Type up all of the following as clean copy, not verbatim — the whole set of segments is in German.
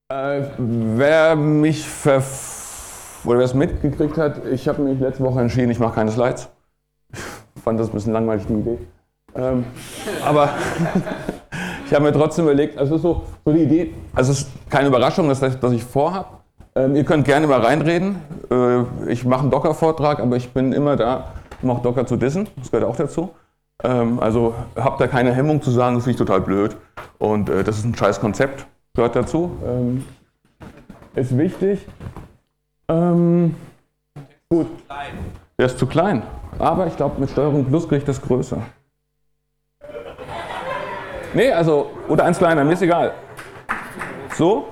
Wer es mitgekriegt hat, ich habe mich letzte Woche entschieden, ich mache keine Slides. Ich fand das ein bisschen langweilig, die Idee. Aber ich habe mir trotzdem überlegt, also es ist so die Idee, also es ist keine Überraschung, dass ich vorhabe. Ihr könnt gerne mal reinreden. Ich mache einen Docker-Vortrag, aber ich bin immer da, um auch Docker zu dissen. Das gehört auch dazu. Also habt da keine Hemmung zu sagen, das finde ich total blöd. Und das ist ein scheiß Konzept, gehört dazu. Ist wichtig. Gut. Der ist zu klein. Aber ich glaube, mit Steuerung Plus kriege ich das größer. Nee, also, oder eins kleiner, mir ist egal. So?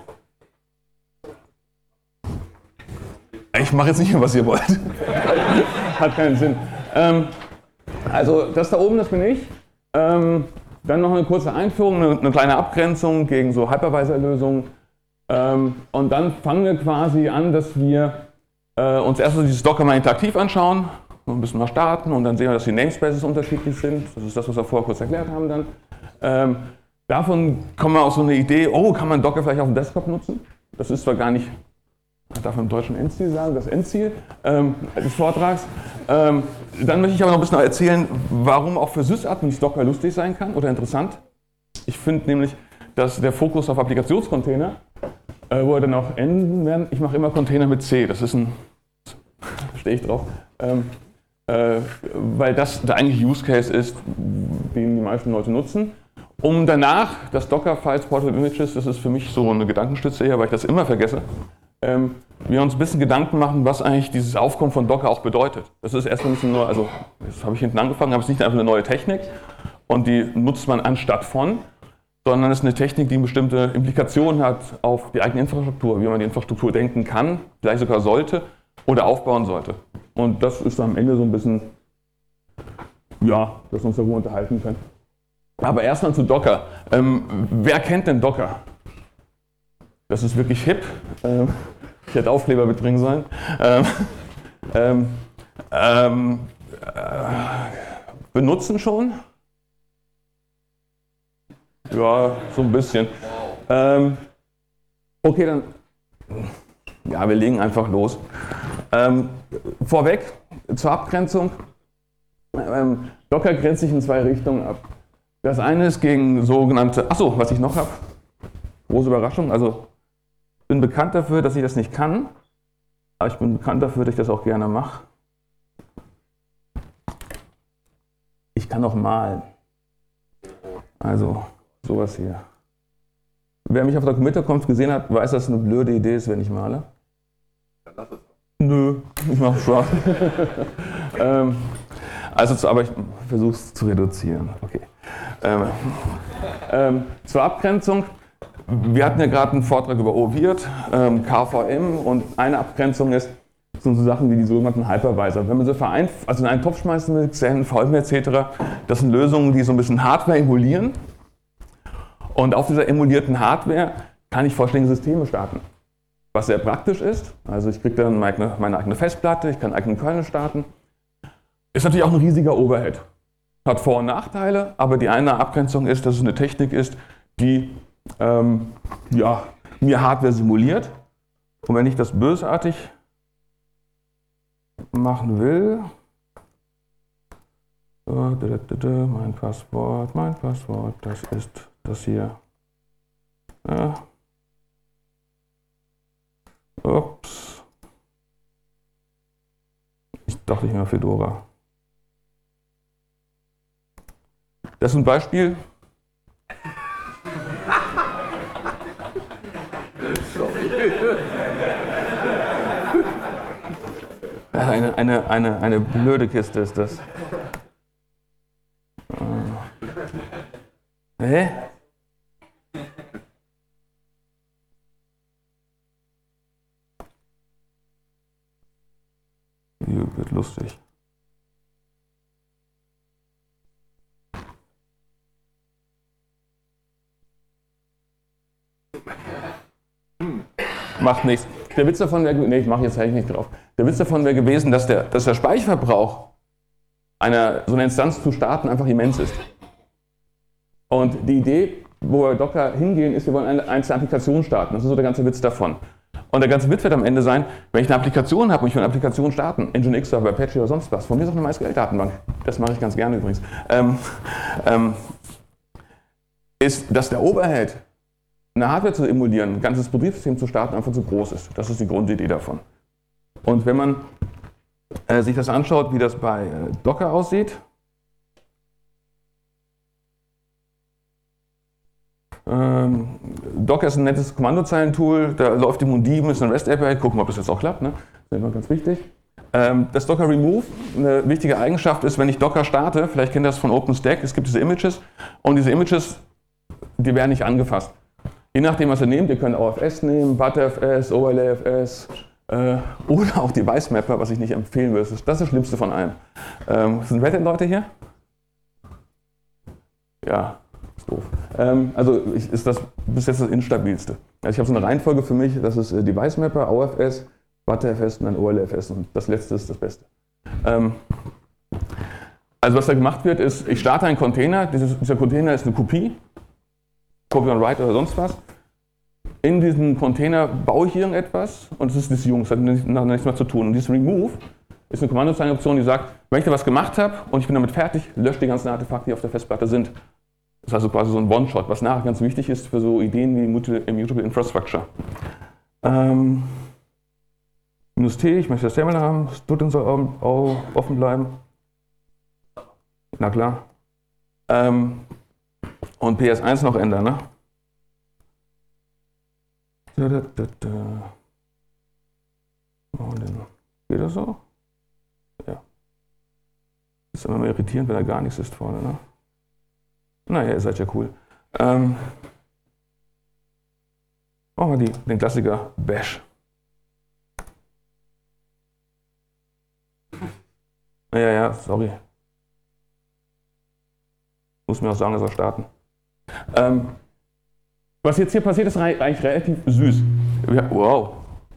Ich mache jetzt nicht mehr, was ihr wollt. Hat keinen Sinn. Also, das da oben, das bin ich. Dann noch eine kurze Einführung, eine kleine Abgrenzung gegen so Hypervisor-Lösungen. Und dann fangen wir quasi an, dass wir uns erst dieses Docker mal interaktiv anschauen, ein bisschen mal starten und dann sehen wir, dass die Namespaces unterschiedlich sind. Das ist das, was wir vorher kurz erklärt haben dann. Davon kommen wir auf so eine Idee, kann man Docker vielleicht auf dem Desktop nutzen? Das ist zwar gar nicht, darf man im Deutschen Endziel sagen, das Endziel des Vortrags. Dann möchte ich aber noch ein bisschen erzählen, warum auch für Sysadmins Docker lustig sein kann oder interessant. Ich finde nämlich, dass der Fokus auf Applikationscontainer, wo wir dann auch enden werden, ich mache immer Container mit C, das ist stehe ich drauf, weil das der eigentliche Use Case ist, den die meisten Leute nutzen. Um danach das Docker Files Portable Images, das ist für mich so eine Gedankenstütze hier, weil ich das immer vergesse, wir uns ein bisschen Gedanken machen, was eigentlich dieses Aufkommen von Docker auch bedeutet. Das ist erstmal nicht nur, also das habe ich hinten angefangen, aber es ist nicht einfach eine neue Technik und die nutzt man anstatt von, sondern es ist eine Technik, die bestimmte Implikationen hat auf die eigene Infrastruktur, wie man die Infrastruktur denken kann, vielleicht sogar sollte oder aufbauen sollte. Und das ist am Ende so ein bisschen, ja, dass wir uns darüber unterhalten können. Aber erstmal zu Docker. Wer kennt denn Docker? Das ist wirklich hip. Ich hätte Aufkleber mitbringen sollen. Benutzen schon? Ja, so ein bisschen. Okay, dann. Ja, wir legen einfach los. Vorweg zur Abgrenzung. Docker grenzt sich in zwei Richtungen ab. Das eine ist gegen sogenannte, was ich noch habe, große Überraschung, also ich bin bekannt dafür, dass ich das nicht kann, aber ich bin bekannt dafür, dass ich das auch gerne mache. Ich kann auch malen. Also sowas hier. Wer mich auf der Committer-Conf gesehen hat, weiß, dass es eine blöde Idee ist, wenn ich male. Dann lass es. Nö, ich mache Spaß. Aber ich versuche es zu reduzieren. Okay. Zur Abgrenzung. Wir hatten ja gerade einen Vortrag über OVIRT, KVM und eine Abgrenzung sind so Sachen wie die sogenannten Hypervisor. Wenn man sie in einen Topf schmeißen will, Xen, VM etc., das sind Lösungen, die so ein bisschen Hardware emulieren. Und auf dieser emulierten Hardware kann ich vollständige Systeme starten. Was sehr praktisch ist. Also ich kriege dann meine eigene Festplatte, ich kann eigene Kernel starten. Ist natürlich auch ein riesiger Overhead. Hat Vor- und Nachteile, aber die eine Abgrenzung ist, dass es eine Technik ist, die mir Hardware simuliert. Und wenn ich das bösartig machen will, mein Passwort, das ist das hier. Ups. Ich dachte, ich nehme Fedora. Das ist ein Beispiel. Eine blöde Kiste ist das. Hä? Hier wird lustig. Macht nichts. Der Witz davon wäre, ich mache jetzt eigentlich nicht drauf. Der Witz davon wäre gewesen, dass der Speicherverbrauch so eine Instanz zu starten einfach immens ist. Und die Idee wo wir Docker hingehen, ist, wir wollen eine einzelne Applikation starten. Das ist so der ganze Witz davon. Und der ganze Witz wird am Ende sein, wenn ich eine Applikation habe und ich will eine Applikation starten, Nginx Server, Apache oder sonst was, von mir ist auch eine MySQL-Datenbank, das mache ich ganz gerne übrigens, ist, dass der Overhead, eine Hardware zu emulieren, ein ganzes Betriebssystem zu starten, einfach zu groß ist. Das ist die Grundidee davon. Und wenn man sich das anschaut, wie das bei Docker aussieht, Docker ist ein nettes Kommandozeilentool, da läuft im Mundieben, ist eine REST-API, gucken, ob das jetzt auch klappt, ne? Das ist immer ganz wichtig. Das Docker Remove, eine wichtige Eigenschaft ist, wenn ich Docker starte, vielleicht kennt ihr das von OpenStack, es gibt diese Images und diese Images, die werden nicht angefasst. Je nachdem, was ihr nehmt, ihr könnt OFS nehmen, ButterFS, OLFS oder auch Device Mapper, was ich nicht empfehlen würde. Das ist das Schlimmste von allem. Sind Red Hat-Leute hier? Ja. Doof. Also ist das bis jetzt das instabilste. Also ich habe so eine Reihenfolge für mich, das ist Device Mapper, OFS, ButterFS und dann OLFS und das letzte ist das Beste. Also was da gemacht wird ist, ich starte einen Container, dieser Container ist eine Kopie, Copy on Write oder sonst was. In diesem Container baue ich irgendetwas und es ist disjunct, das hat nichts mehr zu tun. Und dieses Remove ist eine Kommandozeilenoption, die sagt, wenn ich da was gemacht habe und ich bin damit fertig, löscht die ganzen Artefakte, die auf der Festplatte sind. Das ist also quasi so ein One-Shot, was nachher ganz wichtig ist für so Ideen wie Immutable Infrastructure. -T, ich möchte das Terminal haben, Student soll auch offen bleiben. Na klar. Und PS1 noch ändern, ne? Geht das so? Ja. Ist immer mal irritierend, wenn da gar nichts ist vorne, ne? Naja, ihr seid ja cool. Machen wir den Klassiker Bash. Ja, sorry. Muss mir auch sagen, dass wir starten. Was jetzt hier passiert, ist eigentlich relativ süß. Wow.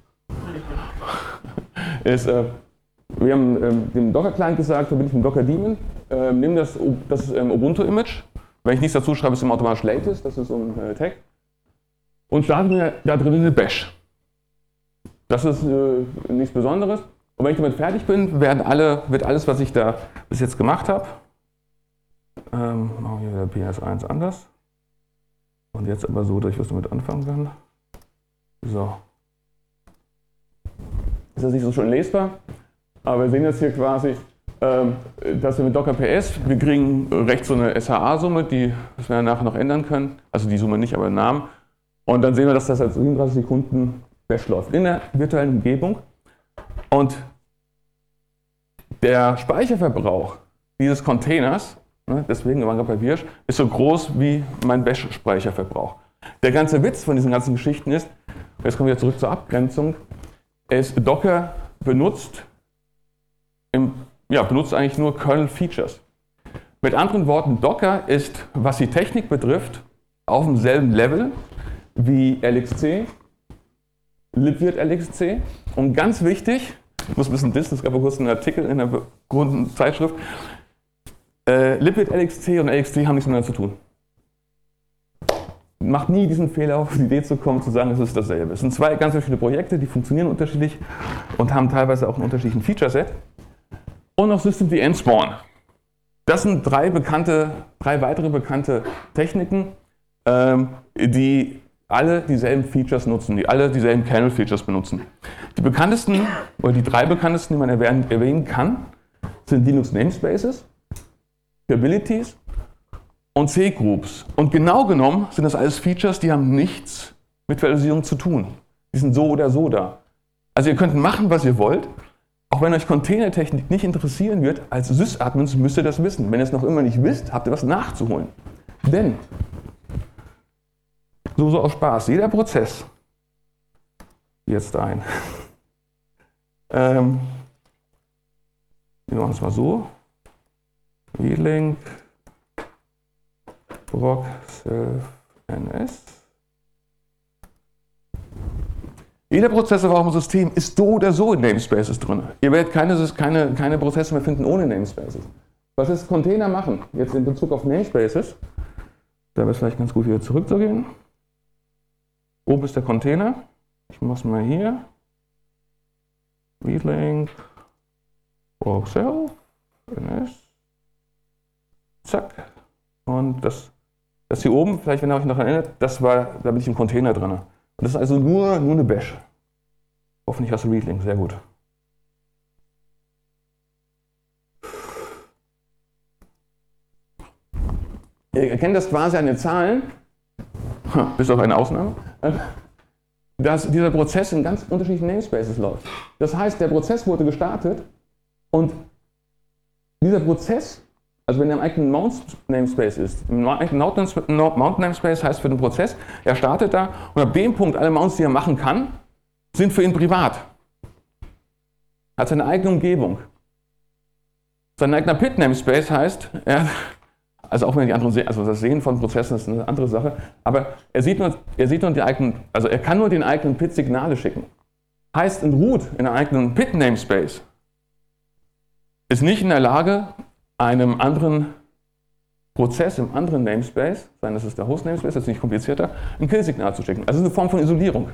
Wir haben dem Docker-Client gesagt, verbinde ich mit Docker-Daemon, nehme das Ubuntu-Image. Wenn ich nichts dazu schreibe, ist es automatisch latest, das ist so ein Tag. Und starte mir da drin eine Bash. Das ist nichts Besonderes. Und wenn ich damit fertig bin, wird alles, was ich da bis jetzt gemacht habe, machen wir wieder PS1 anders. Und jetzt aber so, dass ich was damit anfangen kann. So. Ist das nicht so schön lesbar? Aber wir sehen jetzt hier quasi, dass wir mit Docker PS, wir kriegen rechts so eine SHA-Summe, das wir nachher noch ändern können. Also die Summe nicht, aber den Namen. Und dann sehen wir, dass das seit 37 Sekunden Bash läuft in der virtuellen Umgebung. Und der Speicherverbrauch dieses Containers, deswegen waren wir bei Wirsch, ist so groß wie mein Bash-Speicherverbrauch. Der ganze Witz von diesen ganzen Geschichten ist, jetzt kommen wir zurück zur Abgrenzung, Docker benutzt eigentlich nur Kernel-Features. Mit anderen Worten, Docker ist, was die Technik betrifft, auf demselben Level wie LXC, libvirt LXC. Und ganz wichtig, ich muss ein bisschen dissen, es gab vor kurzem einen Artikel in der Grundzeitschrift, libvirt LXC und LXC haben nichts miteinander zu tun. Macht nie diesen Fehler, auf die Idee zu kommen, zu sagen, es ist dasselbe. Es sind zwei ganz verschiedene Projekte, die funktionieren unterschiedlich und haben teilweise auch einen unterschiedlichen Feature-Set. Und noch Systemd and Spawn. Das sind drei weitere bekannte Techniken, die alle dieselben Features nutzen, die alle dieselben Kernel-Features benutzen. Die bekanntesten, oder die drei bekanntesten, die man erwähnen kann, sind Linux Namespaces, Capabilities und C-Groups. Und genau genommen sind das alles Features, die haben nichts mit Virtualisierung zu tun. Die sind so oder so da. Also ihr könnt machen, was ihr wollt. Auch wenn euch Containertechnik nicht interessieren wird, als Sys-Admins müsst ihr das wissen. Wenn ihr es noch immer nicht wisst, habt ihr was nachzuholen. Denn, so aus Spaß, jeder Prozess, jetzt ein. Wir machen es mal so. V-Link, Proc, Self, NS. Jeder Prozess auf eurem System ist so oder so in Namespaces drin. Ihr werdet keine Prozesse mehr finden ohne Namespaces. Was ist Container machen? Jetzt in Bezug auf Namespaces. Da wäre es vielleicht ganz gut, wieder zurückzugehen. Oben ist der Container. Ich mache es mal hier. Readlink. Work self. NS. Zack. Und das hier oben, vielleicht wenn ihr euch noch erinnert, da bin ich im Container drin. Und das ist also nur eine Bash. Hoffentlich hast du Readlink, sehr gut. Ihr erkennt das quasi an den Zahlen, bis auf eine Ausnahme, dass dieser Prozess in ganz unterschiedlichen Namespaces läuft. Das heißt, der Prozess wurde gestartet und dieser Prozess, also wenn er im eigenen Mount-Namespace ist, im eigenen Mount-Namespace heißt für den Prozess, er startet da und ab dem Punkt, alle Mounts, die er machen kann, sind für ihn privat. Er hat seine eigene Umgebung. Sein eigener Pit-Namespace heißt, also auch wenn die anderen sehen, also das Sehen von Prozessen ist eine andere Sache, aber er kann nur den eigenen Pit Signale schicken. Heißt, ein Root in einem eigenen Pit Namespace ist nicht in der Lage, einem anderen Prozess im anderen Namespace, sein das ist der Host Namespace, das ist nicht komplizierter, ein Kill-Signal zu schicken. Also eine Form von Isolierung.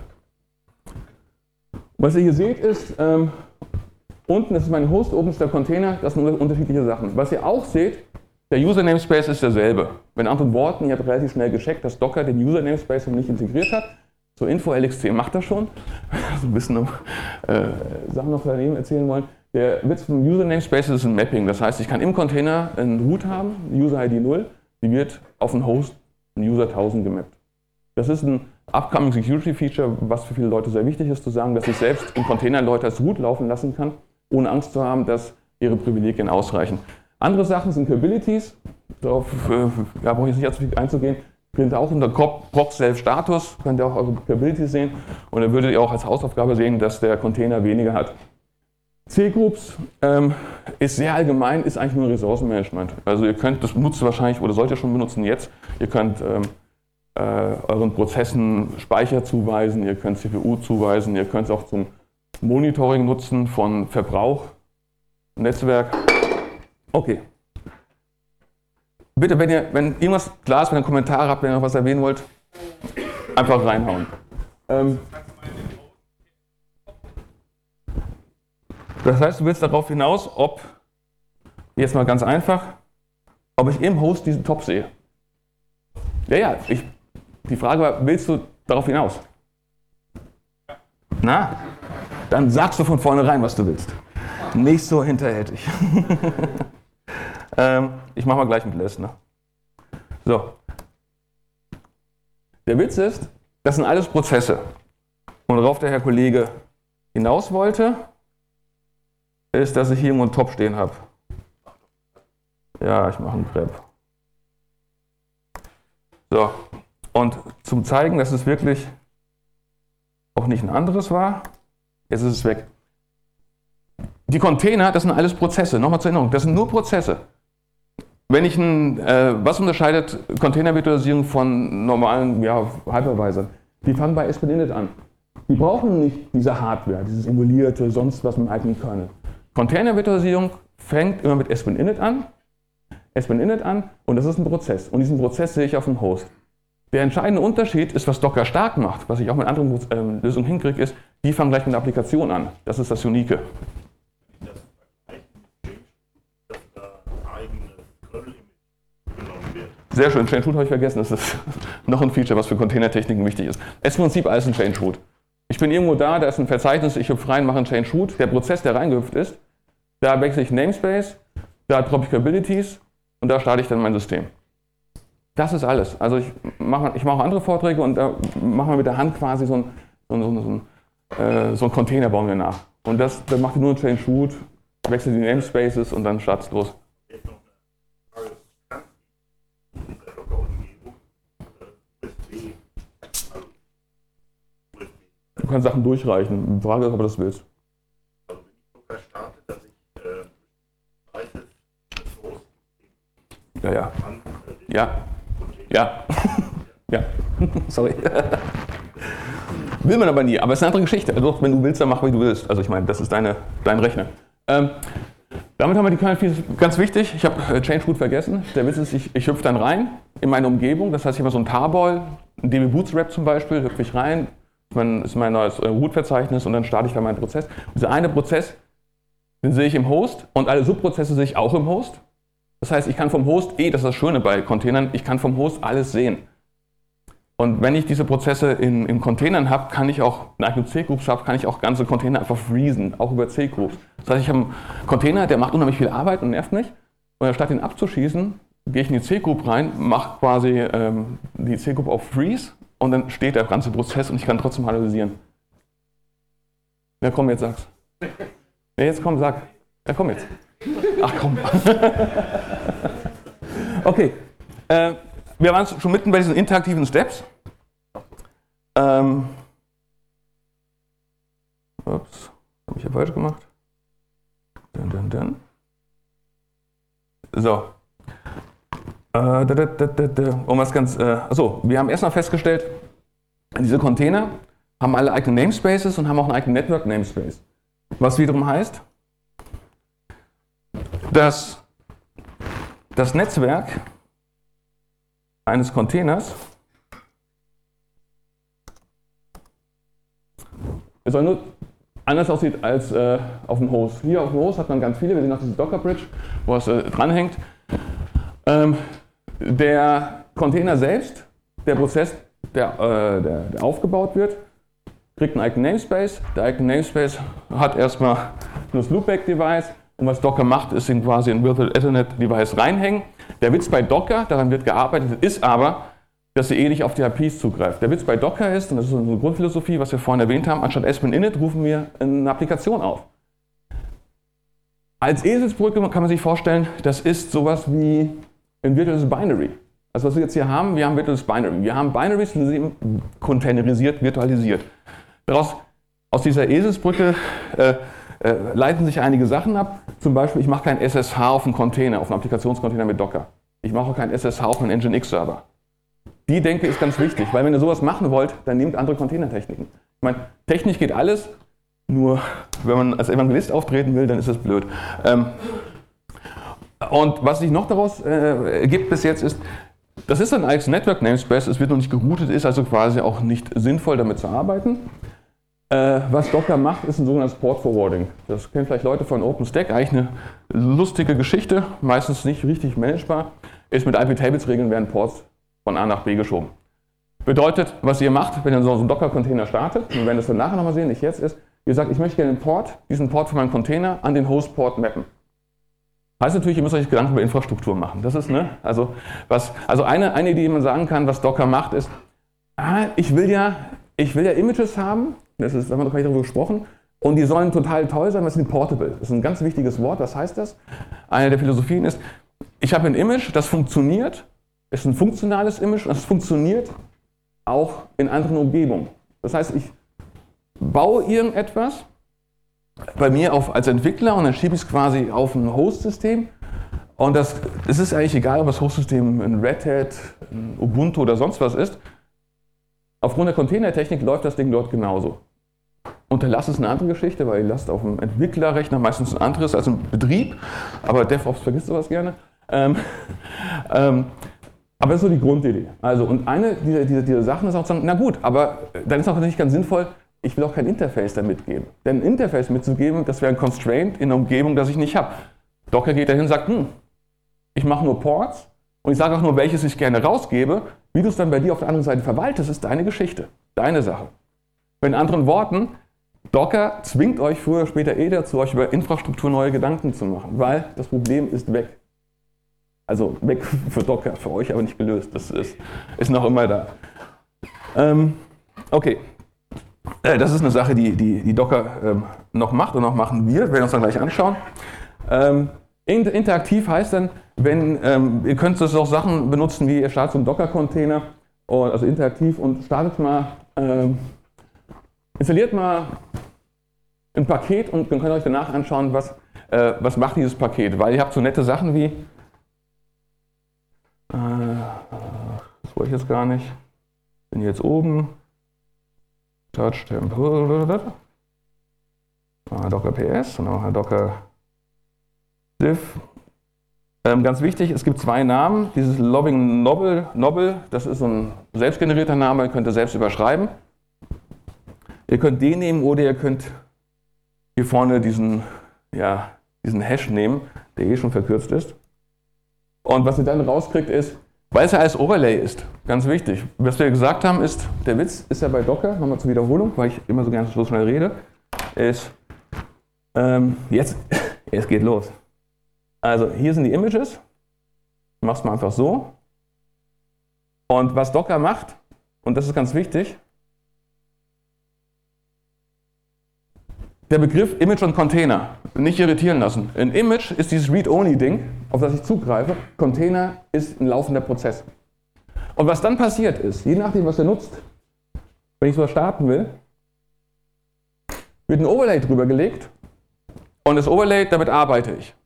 Was ihr hier seht ist, unten, das ist mein Host, oben ist der Container, das sind unterschiedliche Sachen. Was ihr auch seht, der User Namespace ist derselbe. Mit anderen Worten, ihr habt relativ schnell gecheckt, dass Docker den User Namespace nicht integriert hat. So Info LXC macht das schon. So ein bisschen Sachen noch daneben erzählen wollen. Der Witz vom User Namespace ist ein Mapping. Das heißt, ich kann im Container einen Root haben, User ID 0, die wird auf einen Host, einen User 1000 gemappt. Das ist ein upcoming Security Feature, was für viele Leute sehr wichtig ist, zu sagen, dass ich selbst im Container Leute als Root laufen lassen kann, ohne Angst zu haben, dass ihre Privilegien ausreichen. Andere Sachen sind Capabilities, darauf brauche ich jetzt nicht allzu viel einzugehen. Könnt ihr auch unter Proc-Self-Status, könnt ihr auch eure Capabilities sehen und dann würdet ihr auch als Hausaufgabe sehen, dass der Container weniger hat. C-Groups ist sehr allgemein, ist eigentlich nur Ressourcenmanagement. Also ihr könnt, das benutzt ihr wahrscheinlich oder sollt ihr schon benutzen jetzt, ihr könnt euren Prozessen Speicher zuweisen, ihr könnt CPU zuweisen, ihr könnt es auch zum Monitoring nutzen von Verbrauch, Netzwerk. Okay. Bitte, wenn irgendwas klar ist, wenn ihr Kommentare habt, wenn ihr noch was erwähnen wollt, einfach reinhauen. Das heißt, du willst darauf hinaus, ob, jetzt mal ganz einfach, ob ich im Host diesen Top sehe. Ja, die Frage war, willst du darauf hinaus? Na, dann sagst du von vornherein, was du willst. Nicht so hinterhältig. Ich mache mal gleich mit Les. Ne? So. Der Witz ist, das sind alles Prozesse. Und worauf der Herr Kollege hinaus wollte, ist, dass ich hier irgendwo einen Top stehen habe. Ja, ich mache einen Grep. So. Und zum Zeigen, dass es wirklich auch nicht ein anderes war, jetzt ist es weg. Die Container, das sind alles Prozesse. Nochmal zur Erinnerung, das sind nur Prozesse. Wenn ich was unterscheidet Container-Virtualisierung von normalen Hypervisor? Die fangen bei SPinit an. Die brauchen nicht diese Hardware, dieses emulierte, sonst was mit dem eigenen Kernel. Container-Virtualisierung fängt immer mit SPinit an und das ist ein Prozess. Und diesen Prozess sehe ich auf dem Host. Der entscheidende Unterschied ist, was Docker stark macht, was ich auch mit anderen Lösungen hinkriege, ist, die fangen gleich mit der Applikation an. Das ist das Unique. Sehr schön, Change Root habe ich vergessen, das ist noch ein Feature, was für Containertechniken wichtig ist. Es ist im Prinzip alles ein Change Root. Ich bin irgendwo da ist ein Verzeichnis, ich hüpfe rein, mache einen Change Root. Der Prozess, der reingehüpft ist, da wechsle ich Namespace, da droppe ich Capabilities und da starte ich dann mein System. Das ist alles. Also ich mache auch andere Vorträge und da machen wir mit der Hand quasi so einen Container bauen wir nach. Und da macht ihr nur einen Change Root, wechselt die Namespaces und dann startet es los. Du kannst Sachen durchreichen. Die Frage ist, ob du das willst. Also wenn ich Docker starte, dass ich Ja. Sorry. Will man aber nie, aber es ist eine andere Geschichte. Also wenn du willst, dann mach, wie du willst. Also ich meine, das ist dein Rechner. Damit haben wir die kleinen Features, ganz wichtig, ich habe Change Root vergessen. Der Witz ist, ich hüpfe dann rein in meine Umgebung. Das heißt, ich habe so ein Tarball, ein DB Bootstrap zum Beispiel, hüpfe ich rein, ist mein neues Root-Verzeichnis und dann starte ich da meinen Prozess. Und dieser eine Prozess, den sehe ich im Host und alle Subprozesse sehe ich auch im Host. Das heißt, ich kann vom Host, das ist das Schöne bei Containern, ich kann vom Host alles sehen. Und wenn ich diese Prozesse in Containern habe, kann ich auch, wenn ich nur C-Groups habe, kann ich auch ganze Container einfach freezen, auch über C-Groups. Das heißt, ich habe einen Container, der macht unheimlich viel Arbeit und nervt mich. Und anstatt ihn abzuschießen, gehe ich in die C-Group rein, mache quasi die C-Group auf Freeze und dann steht der ganze Prozess und ich kann trotzdem analysieren. Ja, komm, jetzt sag's. Ja, jetzt komm, sag. Ja, komm jetzt. Ach komm. Okay. Wir waren schon mitten bei diesen interaktiven Steps. Ups, habe ich ja falsch gemacht. So. Um was ganz. Achso, wir haben erstmal festgestellt, diese Container haben alle eigene Namespaces und haben auch einen eigenen Network Namespace. Was wiederum heißt, dass das Netzwerk eines Containers nur anders aussieht als auf dem Host. Hier auf dem Host hat man ganz viele, wir sehen auch diese Docker Bridge, wo es dranhängt. Der Container selbst, der Prozess, der aufgebaut wird, kriegt einen eigenen Namespace. Der eigene Namespace hat erstmal nur das Loopback-Device und was Docker macht, ist ihn quasi ein Virtual Ethernet-Device reinhängen. Der Witz bei Docker, daran wird gearbeitet, ist aber, dass sie nicht auf die IPs zugreift. Der Witz bei Docker ist, und das ist unsere Grundphilosophie, was wir vorhin erwähnt haben, anstatt admin init rufen wir eine Applikation auf. Als Eselsbrücke kann man sich vorstellen, das ist sowas wie ein virtuelles Binary. Also was wir jetzt hier haben, wir haben virtuelles Binary. Wir haben Binaries, die sind containerisiert, virtualisiert. Aus dieser Eselsbrücke leiten sich einige Sachen ab. Zum Beispiel, ich mache kein SSH auf einen Container, auf einen Applikationscontainer mit Docker. Ich mache auch kein SSH auf einen Nginx-Server. Die Denke ist ganz wichtig, weil wenn ihr sowas machen wollt, dann nehmt andere Containertechniken. Ich meine, technisch geht alles, nur wenn man als Evangelist auftreten will, dann ist das blöd. Und was sich noch daraus ergibt bis jetzt ist, das ist ein eigenes Network Namespace, es wird noch nicht geroutet, ist also quasi auch nicht sinnvoll damit zu arbeiten. Was Docker macht, ist ein sogenanntes Port Forwarding. Das kennen vielleicht Leute von OpenStack, eigentlich eine lustige Geschichte, meistens nicht richtig managebar. Ist mit IP-Tables-Regeln werden Ports von A nach B geschoben. Bedeutet, was ihr macht, wenn ihr so einen Docker-Container startet, und wir werden das dann nachher nochmal sehen, nicht jetzt, ist, ihr sagt, ich möchte gerne diesen Port von meinem Container an den Host-Port mappen. Heißt natürlich, ihr müsst euch Gedanken über Infrastruktur machen. Das ist, also eine Idee, die man sagen kann, was Docker macht, ist, ich will ja Images haben, da haben wir noch gar nicht darüber gesprochen, und die sollen total toll sein, weil sie sind portable. Das ist ein ganz wichtiges Wort, was heißt das? Eine der Philosophien ist, ich habe ein Image, das funktioniert, ist ein funktionales Image und das funktioniert auch in anderen Umgebungen. Das heißt, ich baue irgendetwas bei mir als Entwickler und dann schiebe ich es quasi auf ein Host-System und es ist eigentlich egal, ob das Host-System ein Red Hat, ein Ubuntu oder sonst was ist. Aufgrund der Containertechnik läuft das Ding dort genauso. Unterlass ist eine andere Geschichte, weil ihr lasst auf dem Entwicklerrechner meistens ein anderes als im Betrieb, aber DevOps vergisst sowas gerne. Aber das ist so die Grundidee. Also, und eine dieser Sachen ist auch zu sagen, na gut, aber dann ist auch nicht ganz sinnvoll, ich will auch kein Interface da mitgeben. Denn ein Interface mitzugeben, das wäre ein Constraint in einer Umgebung, das ich nicht habe. Docker geht dahin und sagt, ich mache nur Ports und ich sage auch nur, welches ich gerne rausgebe. Wie du es dann bei dir auf der anderen Seite verwaltest, ist deine Geschichte, deine Sache. In anderen Worten, Docker zwingt euch früher oder später dazu, euch über Infrastruktur neue Gedanken zu machen, weil das Problem ist weg. Also weg für Docker, für euch aber nicht gelöst. Das ist noch immer da. Okay. Das ist eine Sache, die Docker noch macht und noch machen wird. Wir werden uns dann gleich anschauen. Interaktiv heißt dann, ihr könnt das auch Sachen benutzen, wie ihr startet so einen Docker-Container, also interaktiv und startet mal, installiert mal ein Paket und dann könnt ihr euch danach anschauen, was macht dieses Paket. Weil ihr habt so nette Sachen wie, das wollte ich jetzt gar nicht, bin jetzt oben, Touch Temple, Docker PS und auch Docker Diff, Ganz wichtig, es gibt zwei Namen. Dieses Loving Novel, das ist so ein selbstgenerierter Name, könnt ihr selbst überschreiben. Ihr könnt den nehmen oder ihr könnt hier vorne diesen Hash nehmen, der eh schon verkürzt ist. Und was ihr dann rauskriegt ist, weil es ja als Overlay ist, ganz wichtig. Was wir gesagt haben ist, der Witz ist ja bei Docker, nochmal zur Wiederholung, weil ich immer so gerne so schnell rede, ist, jetzt geht los. Also hier sind die Images, ich mache es mal einfach so. Und was Docker macht, und das ist ganz wichtig, der Begriff Image und Container, nicht irritieren lassen. Ein Image ist dieses Read-Only-Ding, auf das ich zugreife. Container ist ein laufender Prozess. Und was dann passiert ist, je nachdem, was ihr nutzt, wenn ich so starten will, wird ein Overlay drüber gelegt und das Overlay, damit arbeite ich.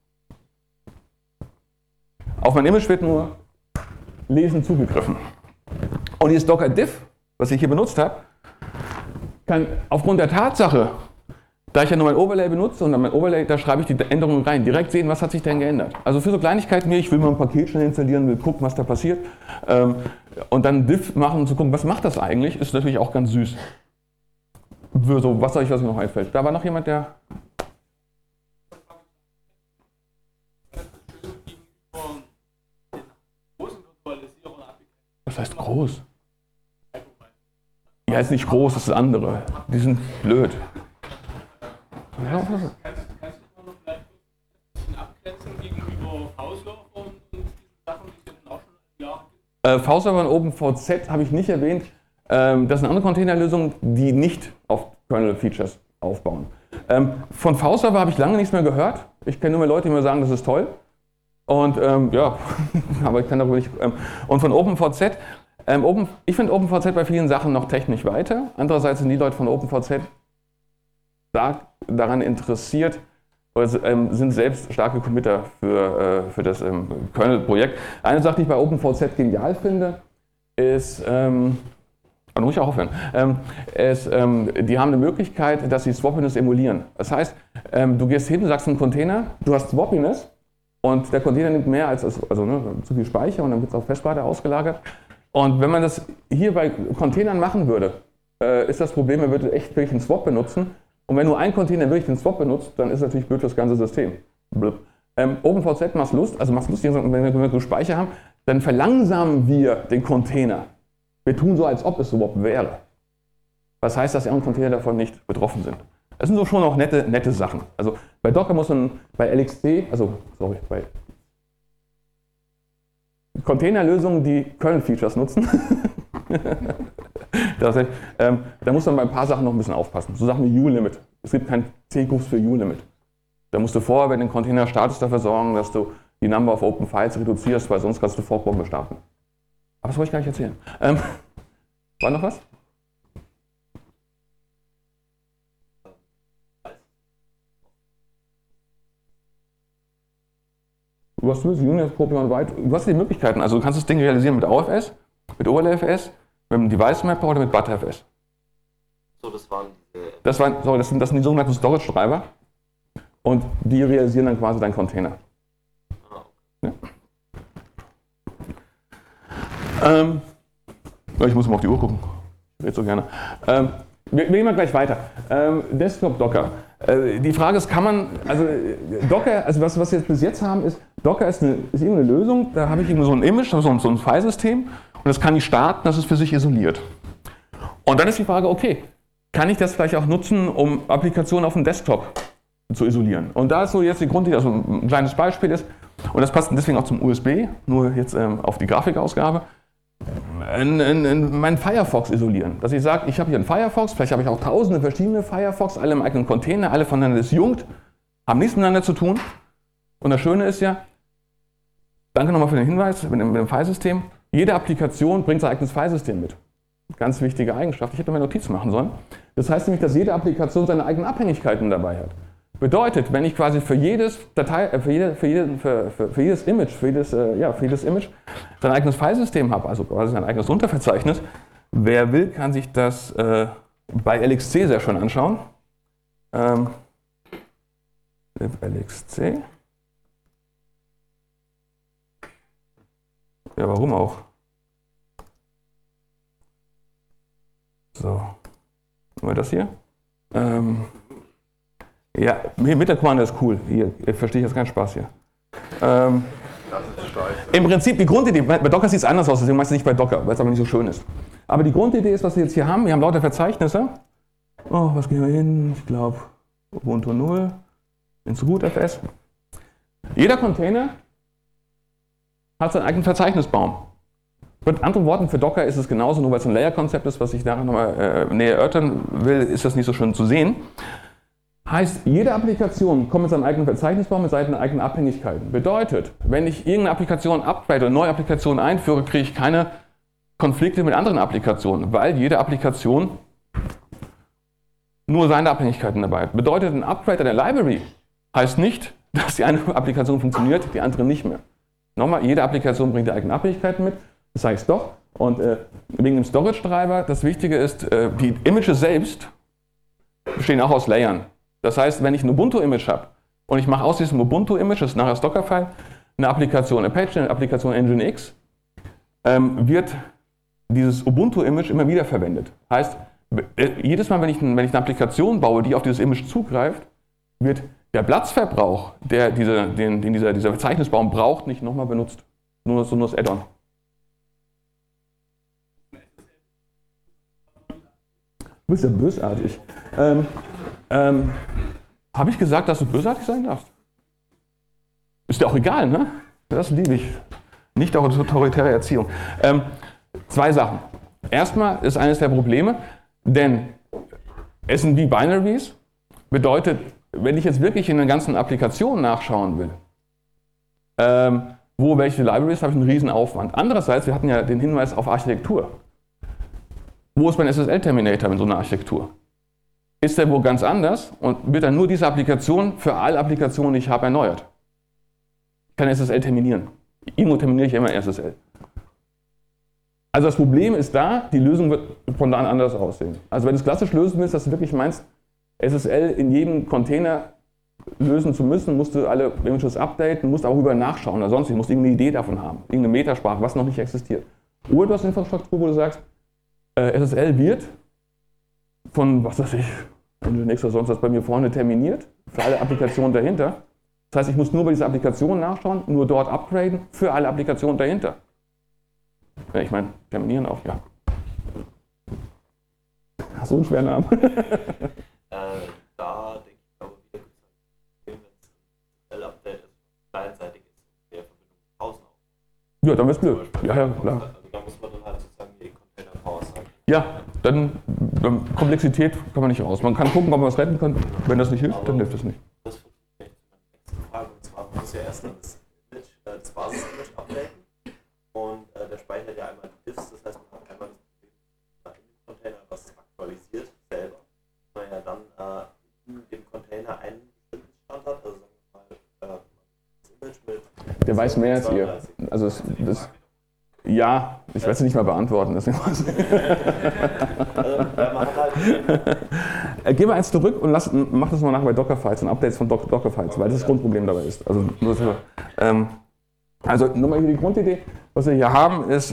Auf mein Image wird nur Lesen zugegriffen. Und dieses Docker Diff, was ich hier benutzt habe, kann aufgrund der Tatsache, da ich ja nur mein Overlay benutze und dann mein Overlay, da schreibe ich die Änderungen rein, direkt sehen, was hat sich denn geändert. Also für so Kleinigkeiten hier, ich will mal ein Paket schnell installieren, will gucken, was da passiert und dann Diff machen, um zu gucken, was macht das eigentlich, ist natürlich auch ganz süß. Für so, was euch noch einfällt. Da war noch jemand, der... Was heißt groß? Ja, ist nicht groß, das ist andere. Die sind blöd. Kannst du noch vielleicht ein bisschen abgrenzen gegenüber V-Server und diesen Sachen, die es ja auch schon Jahren gibt? V-Server und OpenVZ habe ich nicht erwähnt. Das sind andere Containerlösungen, die nicht auf Kernel-Features aufbauen. Von V-Server habe ich lange nichts mehr gehört. Ich kenne nur mehr Leute, die mir sagen, das ist toll. Und ja, aber ich kann darüber nicht. Und von OpenVZ, ich finde OpenVZ bei vielen Sachen noch technisch weiter. Andererseits sind die Leute von OpenVZ daran interessiert oder sind selbst starke Committer für das Kernel-Projekt. Eine Sache, die ich bei OpenVZ genial finde, ist, da muss ich auch aufhören, die haben eine Möglichkeit, dass sie Swappiness emulieren. Das heißt, du gehst hin, sagst einen Container, du hast Swappiness und der Container nimmt mehr als zu viel Speicher und dann wird es auf Festplatte ausgelagert. Und wenn man das hier bei Containern machen würde, ist das Problem, man würde echt wirklich einen Swap benutzen. Und wenn nur ein Container wirklich den Swap benutzt, dann ist es natürlich blöd für das ganze System. OpenVZ macht Lust, wenn wir so Speicher haben, dann verlangsamen wir den Container. Wir tun so, als ob es Swap wäre. Was heißt, dass die anderen Container davon nicht betroffen sind. Das sind so schon auch nette Sachen. Also bei Docker muss man bei LXC, bei Containerlösungen, die Kernel-Features nutzen, da muss man bei ein paar Sachen noch ein bisschen aufpassen. So Sachen wie U-Limit. Es gibt kein C-Groups für U-Limit. Da musst du vorher, wenn du den Container startest, dafür sorgen, dass du die Number of Open Files reduzierst, weil sonst kannst du Forkbombe starten. Aber das wollte ich gar nicht erzählen. War noch was? Du hast Unit, Propion Byte. Du hast die Möglichkeiten. Also du kannst das Ding realisieren mit OFS, mit OLFS, mit einem Device Mapper oder mit ButterFS. So, das waren diese. Das sind die sogenannten Storage Treiber. Und die realisieren dann quasi deinen Container. Ja. Ich muss mal auf die Uhr gucken. Ich rede so gerne. Wir gehen mal gleich weiter. Desktop Docker. Die Frage ist, kann man, Docker, was wir jetzt bis jetzt haben, ist, Docker ist irgendeine Lösung, da habe ich so ein Image, so ein Filesystem und das kann ich starten, das ist für sich isoliert. Und dann ist die Frage, okay, kann ich das vielleicht auch nutzen, um Applikationen auf dem Desktop zu isolieren? Und da ist so jetzt die Grundidee, also ein kleines Beispiel ist, und das passt deswegen auch zum USB, nur jetzt auf die Grafikausgabe, meinen Firefox isolieren. Dass ich sage, ich habe hier einen Firefox, vielleicht habe ich auch tausende verschiedene Firefox, alle im eigenen Container, alle voneinander disjunkt, haben nichts miteinander zu tun. Und das Schöne ist ja, danke nochmal für den Hinweis mit dem Filesystem, jede Applikation bringt sein eigenes Filesystem mit. Ganz wichtige Eigenschaft. Ich hätte mir Notiz machen sollen. Das heißt nämlich, dass jede Applikation seine eigenen Abhängigkeiten dabei hat. Bedeutet, wenn ich quasi für jedes Image sein eigenes Filesystem habe, also quasi sein eigenes Unterverzeichnis, wer will, kann sich das bei LXC sehr schön anschauen. LXC. Ja, warum auch? So, haben wir das hier? Ja, mit der Command ist cool. Hier verstehe ich jetzt keinen Spaß hier. Im Prinzip die Grundidee, bei Docker sieht es anders aus, deswegen meinst du nicht bei Docker, weil es aber nicht so schön ist. Aber die Grundidee ist, was wir jetzt hier haben. Wir haben lauter Verzeichnisse. Oh, was gehen wir hin? Ich glaube Ubuntu 0 ins rootfs. Jeder Container hat seinen eigenen Verzeichnisbaum. Mit anderen Worten, für Docker ist es genauso, nur weil es ein Layer-Konzept ist, was ich nachher nochmal näher erörtern will, ist das nicht so schön zu sehen. Heißt, jede Applikation kommt mit seinem eigenen Verzeichnisbaum, mit seinen eigenen Abhängigkeiten. Bedeutet, wenn ich irgendeine Applikation upgrade oder neue Applikationen einführe, kriege ich keine Konflikte mit anderen Applikationen, weil jede Applikation nur seine Abhängigkeiten dabei hat. Bedeutet, ein Upgrade der Library heißt nicht, dass die eine Applikation funktioniert, die andere nicht mehr. Nochmal, jede Applikation bringt die eigenen Abhängigkeiten mit, das sage ich doch. Und wegen dem Storage-Treiber, das Wichtige ist, die Images selbst bestehen auch aus Layern. Das heißt, wenn ich ein Ubuntu-Image habe und ich mache aus diesem Ubuntu-Image, das ist nachher das Docker-File, eine Applikation Apache, eine Applikation Nginx, wird dieses Ubuntu-Image immer wieder verwendet. Heißt, jedes Mal, wenn ich eine Applikation baue, die auf dieses Image zugreift, wird der Platzverbrauch, den dieser Verzeichnisbaum braucht, nicht nochmal benutzt. Nur das Add-on. Du bist ja bösartig. Habe ich gesagt, dass du bösartig sein darfst? Ist dir auch egal, ne? Das liebe ich. Nicht autoritäre Erziehung. Zwei Sachen. Erstmal ist eines der Probleme, denn es sind wie Binaries. Bedeutet, wenn ich jetzt wirklich in der ganzen Applikation nachschauen will, wo welche Libraries, habe ich einen riesen Aufwand. Andererseits, wir hatten ja den Hinweis auf Architektur. Wo ist mein SSL-Terminator in so einer Architektur? Ist der wohl ganz anders und wird dann nur diese Applikation für alle Applikationen, die ich habe, erneuert. Ich kann SSL terminieren. Irgendwo terminiere ich immer SSL. Also das Problem ist da, die Lösung wird von da an anders aussehen. Also wenn du es klassisch lösen willst, dass du wirklich meinst, SSL in jedem Container lösen zu müssen, musst du alle Images updaten, musst auch überall nachschauen oder sonst, du musst irgendeine Idee davon haben, irgendeine Metasprache, was noch nicht existiert. Oder du hast eine Infrastruktur, wo du sagst, SSL wird von, was weiß ich, Nginx oder sonst was bei mir vorne terminiert, für alle Applikationen dahinter. Das heißt, ich muss nur bei dieser Applikation nachschauen, nur dort upgraden, für alle Applikationen dahinter. Ja, ich meine, terminieren auch, ja. Hast du einen schweren Namen? Da denke ich, glaube ich, wenn es ein Update ist, kleinseitig ist, der Verbindung zu Pausen auch. Ja, dann wird es blöd. Ja, ja, klar. Also da muss man dann halt sozusagen die Container Pause haben. Ja, dann Komplexität kann man nicht raus. Man kann gucken, ob man es retten kann. Wenn das nicht hilft, dann hilft es nicht. Das führt mich zu meiner nächsten Frage. Und zwar man muss ja erst dann das Basis-Image updaten. Und der speichert ja einmal die Diffs. Das heißt, man hat einmal das Container, was aktualisiert selber. Man ja dann in dem Container einen bestimmten Stand hat. Also sagen wir mal, das Image mit. Der weiß mehr als ihr. Also ja, ich werde es nicht mal beantworten. Deswegen Geh mal eins zurück und mach das mal nachher bei Dockerfiles und Updates von Dockerfiles, weil das das Grundproblem dabei ist. Also nochmal hier die Grundidee, was wir hier haben, ist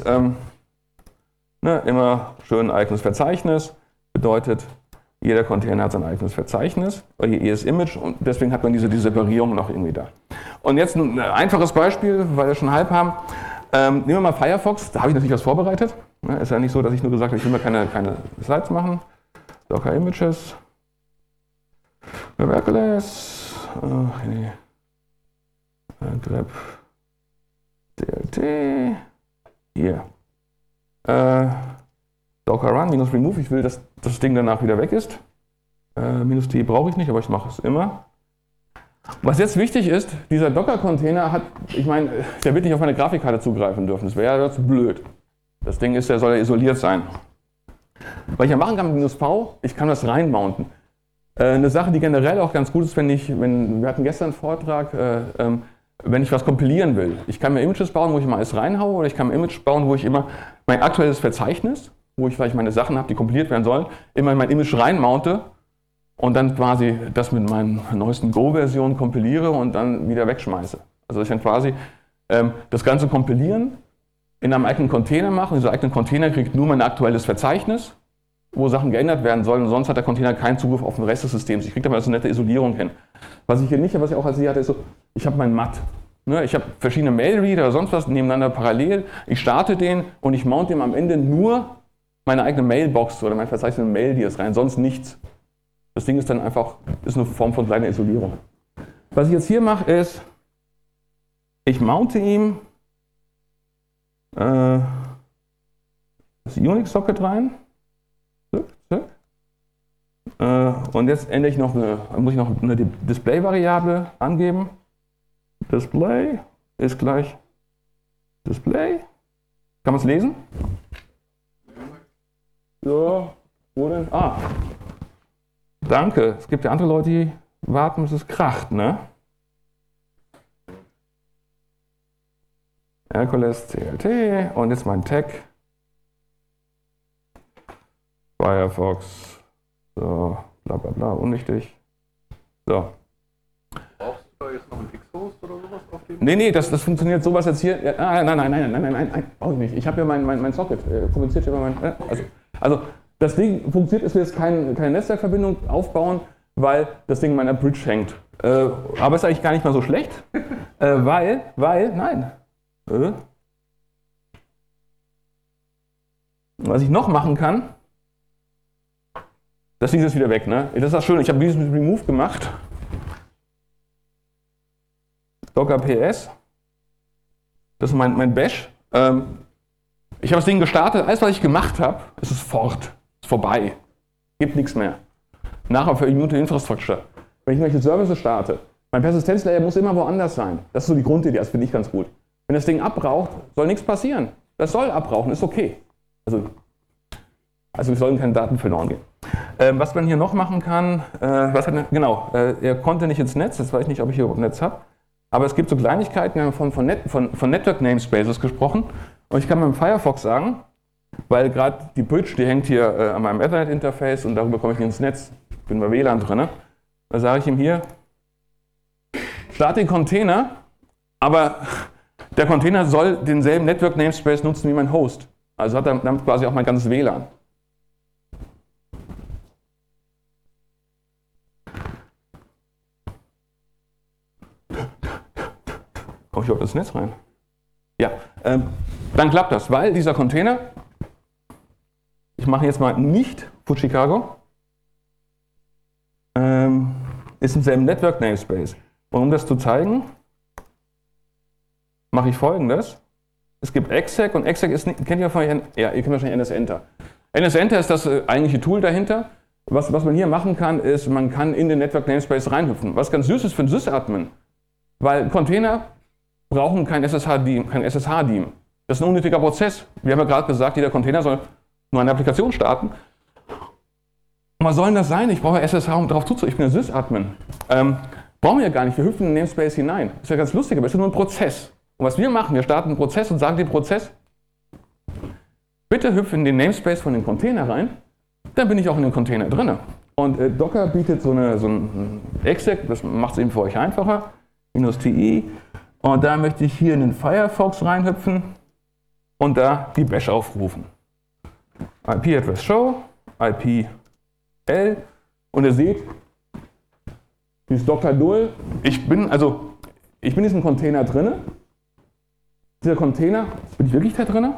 immer schön ein eigenes Verzeichnis. Bedeutet, jeder Container hat sein eigenes Verzeichnis, weil hier ES-Image und deswegen hat man diese Separierung noch irgendwie da. Und jetzt ein einfaches Beispiel, weil wir schon halb haben. Nehmen wir mal Firefox, da habe ich natürlich was vorbereitet. Ist ja nicht so, dass ich nur gesagt habe, ich will mir keine Slides machen. Docker Images, Werkeless, grep dlt, hier. Docker run, -remove, ich will, dass das Ding danach wieder weg ist. -t brauche ich nicht, aber ich mache es immer. Was jetzt wichtig ist, dieser Docker-Container hat, ich meine, der wird nicht auf meine Grafikkarte zugreifen dürfen, das wäre ja zu blöd. Das Ding ist, der soll ja isoliert sein. Was ich ja machen kann mit -v, ich kann das reinmounten. Eine Sache, die generell auch ganz gut ist, wir hatten gestern einen Vortrag, wenn ich was kompilieren will. Ich kann mir Images bauen, wo ich mal alles reinhaue, oder ich kann mir Image bauen, wo ich immer mein aktuelles Verzeichnis, wo ich vielleicht meine Sachen habe, die kompiliert werden sollen, immer in mein Image reinmounte und dann quasi das mit meinen neuesten Go-Versionen kompiliere und dann wieder wegschmeiße. Also ich dann quasi das Ganze kompilieren, in einem eigenen Container mache. Und dieser eigene Container kriegt nur mein aktuelles Verzeichnis, wo Sachen geändert werden sollen. Sonst hat der Container keinen Zugriff auf den Rest des Systems. Ich kriege aber so eine nette Isolierung hin. Was ich hier nicht habe, was ich auch als Sie hatte, ist so, ich habe mein MAT. Ne, ich habe verschiedene Mail-Reader oder sonst was nebeneinander parallel. Ich starte den und ich mount dem am Ende nur meine eigene Mailbox oder mein Verzeichnis mit Mail-Dias rein, sonst nichts. Das Ding ist dann einfach, ist eine Form von kleiner Isolierung. Was ich jetzt hier mache, ist, ich mounte ihm das Unix-Socket rein. Und jetzt muss ich noch eine Display-Variable angeben. Display ist gleich Display. Kann man es lesen? So, wo denn? Ah, danke. Es gibt ja andere Leute, die warten, bis es kracht, ne? Hercules CLT und jetzt mein Tag. Firefox. So, bla bla bla, unwichtig. So. Brauchst du da jetzt noch einen X-Host oder sowas auf dem? Nee, das funktioniert sowas jetzt hier. Nein, brauche ich nicht. Ich habe ja mein Socket. Kommuniziert über mein. Also, das Ding funktioniert, dass wir jetzt keine Netzwerkverbindung aufbauen, weil das Ding in meiner Bridge hängt. Aber ist eigentlich gar nicht mal so schlecht, nein. Was ich noch machen kann, das Ding ist wieder weg, ne? Das ist das Schöne, ich habe dieses Remove gemacht. Docker PS. Das ist mein Bash. Ich habe das Ding gestartet, alles was ich gemacht habe, ist fort. Ist vorbei. Gibt nichts mehr. Nachher für Immutable Infrastructure. Wenn ich irgendwelche Services starte, mein Persistenzlayer muss immer woanders sein. Das ist so die Grundidee, das finde ich ganz gut. Wenn das Ding abraucht, soll nichts passieren. Das soll abrauchen, ist okay. Also es sollen keine Daten verloren gehen. Was man hier noch machen kann, er konnte nicht ins Netz, jetzt weiß ich nicht, ob ich hier ein Netz habe, aber es gibt so Kleinigkeiten, wir haben von Network Namespaces gesprochen und ich kann mit dem Firefox sagen, weil gerade die Bridge, die hängt hier an meinem Ethernet-Interface und darüber komme ich nicht ins Netz, ich bin bei WLAN drin, da sage ich ihm hier, starte den Container, aber der Container soll denselben Network Namespace nutzen wie mein Host. Also hat er dann quasi auch mein ganzes WLAN. Komme ich überhaupt ins Netz rein? Ja, dann klappt das, weil dieser Container, ich mache jetzt mal nicht Chicago, ist im selben Network Namespace. Und um das zu zeigen, mache ich Folgendes. Es gibt exec und exec ist, kennt ihr von ja, ihr kennt wahrscheinlich NSEnter. NSEnter ist das eigentliche Tool dahinter. Was man hier machen kann, ist, man kann in den Network Namespace reinhüpfen. Was ganz süß ist für einen Sysadmin, weil Container brauchen kein SSH-Deam. Das ist ein unnötiger Prozess. Wir haben ja gerade gesagt, jeder Container soll nur eine Applikation starten. Und was soll denn das sein? Ich brauche SSH, um darauf zuzugreifen. Ich bin ein Sysadmin. Brauchen wir ja gar nicht. Wir hüpfen in den Namespace hinein. Das ist ja ganz lustig, aber es ist nur ein Prozess. Und was wir machen, wir starten einen Prozess und sagen dem Prozess, bitte hüpfe in den Namespace von dem Container rein, dann bin ich auch in dem Container drin. Und Docker bietet so ein exec, das macht es eben für euch einfacher, -ti. Und da möchte ich hier in den Firefox reinhüpfen und da die Bash aufrufen. IP-Address Show, IP-L und ihr seht, dieses Docker 0, ich bin in diesem Container drin. Dieser Container, bin ich wirklich da drin?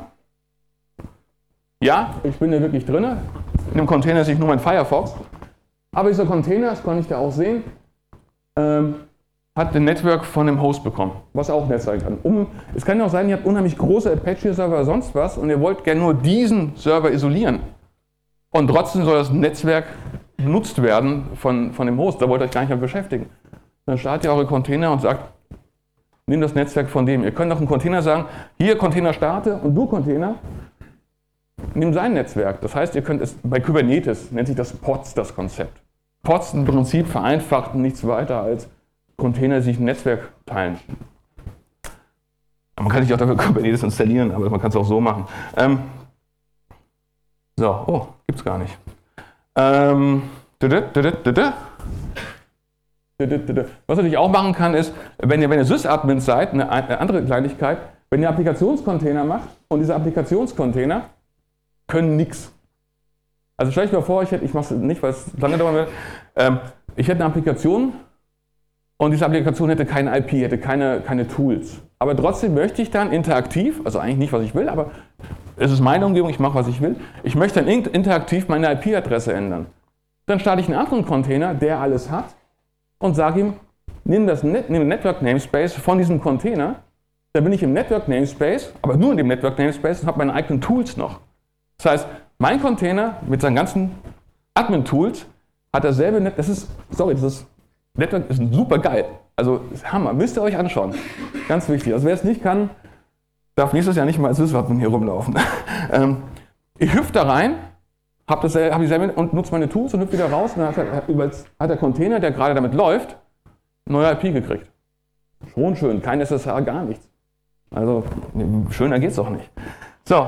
Ja, ich bin da wirklich drin. In dem Container sehe ich nur mein Firefox. Aber dieser Container, das kann ich da auch sehen, hat ein Network von dem Host bekommen, was auch nett sein kann. Es kann ja auch sein, ihr habt unheimlich große Apache-Server oder sonst was und ihr wollt gerne nur diesen Server isolieren. Und trotzdem soll das Netzwerk benutzt werden von dem Host. Da wollt ihr euch gar nicht mehr beschäftigen. Dann startet ihr eure Container und sagt, nimm das Netzwerk von dem. Ihr könnt auch einen Container sagen, hier Container starte und du Container, nimm sein Netzwerk. Das heißt, ihr könnt es, bei Kubernetes nennt sich das Pods, das Konzept. Pods im Prinzip vereinfacht nichts weiter als Container sich ein Netzwerk teilen. Man kann sich auch dafür Kubernetes installieren, aber man kann es auch so machen. Gibt's gar nicht. Was natürlich auch machen kann, ist, wenn ihr Sysadmins seid, eine andere Kleinigkeit, Wenn ihr Applikationscontainer macht und diese Applikationscontainer können nichts. Also stellt euch mal vor, ich mache es nicht, weil es lange dauern wird, ich hätte eine Applikation und diese Applikation hätte keine IP, hätte keine Tools. Aber trotzdem möchte ich dann interaktiv, also eigentlich nicht, was ich will, aber es ist meine Umgebung, ich mache, was ich will. Ich möchte dann interaktiv meine IP-Adresse ändern. Dann starte ich einen anderen Container, der alles hat und sage ihm, nimm den Network Namespace von diesem Container. Dann bin ich im Network Namespace, aber nur in dem Network Namespace und habe meine eigenen Tools noch. Das heißt, mein Container mit seinen ganzen Admin-Tools hat dasselbe Network. Das Network ist super geil. Also Hammer, müsst ihr euch anschauen. Ganz wichtig. Also wer es nicht kann, darf nächstes Jahr nicht mal als Sysadmin hier rumlaufen. Ich hüpfe da rein, habe dieselbe und nutze meine Tools und hüpfe wieder raus und dann hat der Container, der gerade damit läuft, neue IP gekriegt. Schon schön, kein SSH, gar nichts. Also schöner geht's doch nicht. So,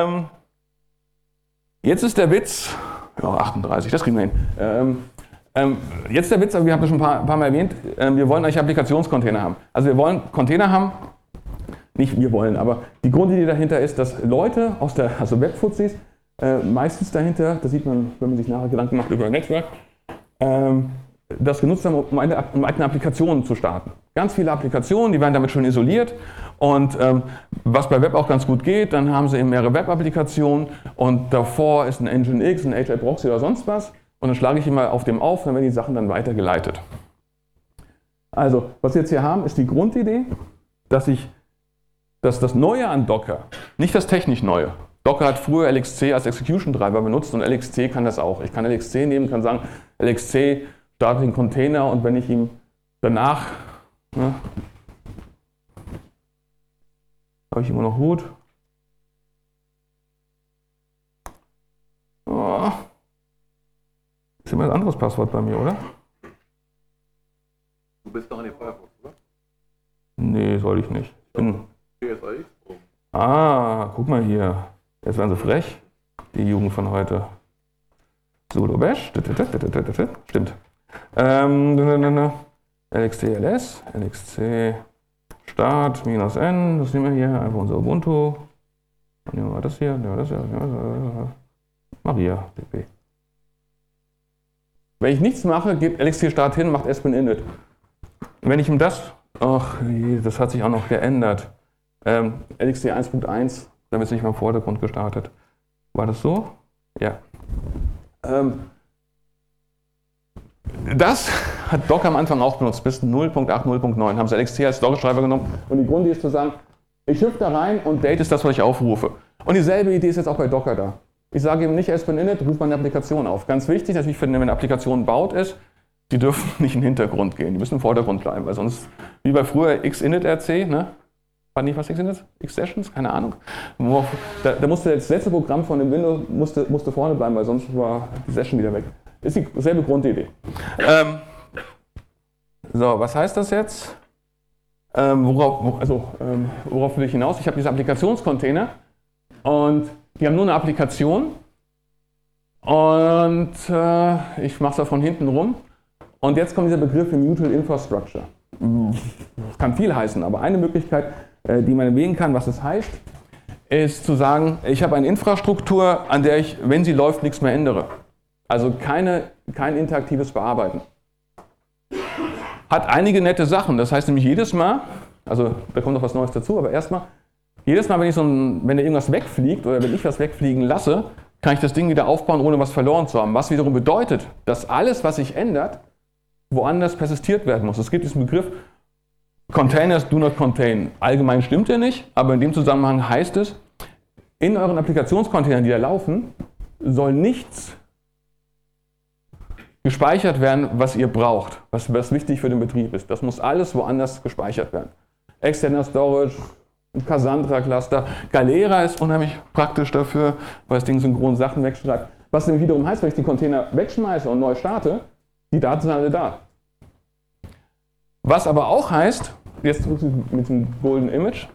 jetzt ist der Witz, ja 38, das kriegen wir hin. Jetzt der Witz, aber wir haben das schon ein paar Mal erwähnt, wir wollen eigentlich Applikationscontainer haben. Also wir wollen Container haben, nicht wir wollen, aber die Grundidee dahinter ist, dass Leute also Webfuzis, meistens dahinter, das sieht man, wenn man sich nachher Gedanken macht über ein Netzwerk, das genutzt haben, um eigene Applikationen zu starten. Ganz viele Applikationen, die werden damit schon isoliert und was bei Web auch ganz gut geht, dann haben sie eben mehrere Web-Applikationen und davor ist ein Nginx, ein HA-Proxy oder sonst was und dann schlage ich immer auf dem auf, dann werden die Sachen dann weitergeleitet. Also, was wir jetzt hier haben, ist die Grundidee, dass das Neue an Docker, nicht das technisch Neue. Docker hat früher LXC als Execution-Treiber benutzt und LXC kann das auch. Ich kann LXC nehmen, kann sagen, LXC startet den Container und wenn ich ihm danach, habe ich immer noch Root. Oh. Ist immer ein anderes Passwort bei mir, oder? Du bist doch an der Firefox, oder? Nee, soll ich nicht. Ich bin PSAX? guck mal hier. Jetzt werden sie frech, die Jugend von heute. Sudo bash. Stimmt. LXC-ls, LXC start -n, das nehmen wir hier, einfach unser Ubuntu. Dann nehmen wir das hier, Maria, dp. Wenn ich nichts mache, geht LXC start hin, macht Espen init. Wenn ich ihm das hat sich auch noch geändert. LXC 1.1, dann wird es nicht mehr im Vordergrund gestartet. War das so? Ja. Das hat Docker am Anfang auch benutzt, bis 0.8, 0.9 haben sie LXC als Storage-Treiber genommen. Und die Grundidee ist zu sagen, ich hüpfe da rein und Date ist das, was ich aufrufe. Und dieselbe Idee ist jetzt auch bei Docker da. Ich sage ihm nicht Espen init, rufe meine Applikation auf. Ganz wichtig, natürlich, wenn eine Applikation baut ist, die dürfen nicht in den Hintergrund gehen, die müssen im Vordergrund bleiben, weil sonst, wie bei früher xinit-rc, ne? War nicht was xinit? X-Sessions? Keine Ahnung. Da musste das letzte Programm von dem Windows musste vorne bleiben, weil sonst war die Session wieder weg. Ist dieselbe Grundidee. So, was heißt das jetzt? Worauf will ich hinaus? Ich habe diese Applikationscontainer und die haben nur eine Applikation und ich mache es da von hinten rum. Und jetzt kommt dieser Begriff Mutual Infrastructure. Das kann viel heißen, aber eine Möglichkeit, die man erwähnen kann, was es heißt, ist zu sagen, ich habe eine Infrastruktur, an der ich, wenn sie läuft, nichts mehr ändere. Also kein interaktives Bearbeiten. Hat einige nette Sachen. Das heißt nämlich jedes Mal, also da kommt noch was Neues dazu, aber erstmal, jedes Mal, wenn irgendwas wegfliegt oder wenn ich was wegfliegen lasse, kann ich das Ding wieder aufbauen, ohne was verloren zu haben. Was wiederum bedeutet, dass alles, was sich ändert, woanders persistiert werden muss. Es gibt diesen Begriff Containers do not contain. Allgemein stimmt er nicht, aber in dem Zusammenhang heißt es, in euren Applikationscontainern, die da laufen, soll nichts gespeichert werden, was ihr braucht, was wichtig für den Betrieb ist. Das muss alles woanders gespeichert werden. Externer Storage, ein Cassandra-Cluster. Galera ist unheimlich praktisch dafür, weil das Ding synchron Sachen wegschreibt. Was nämlich wiederum heißt, wenn ich die Container wegschmeiße und neu starte, die Daten sind alle da. Was aber auch heißt, jetzt mit dem Golden Image,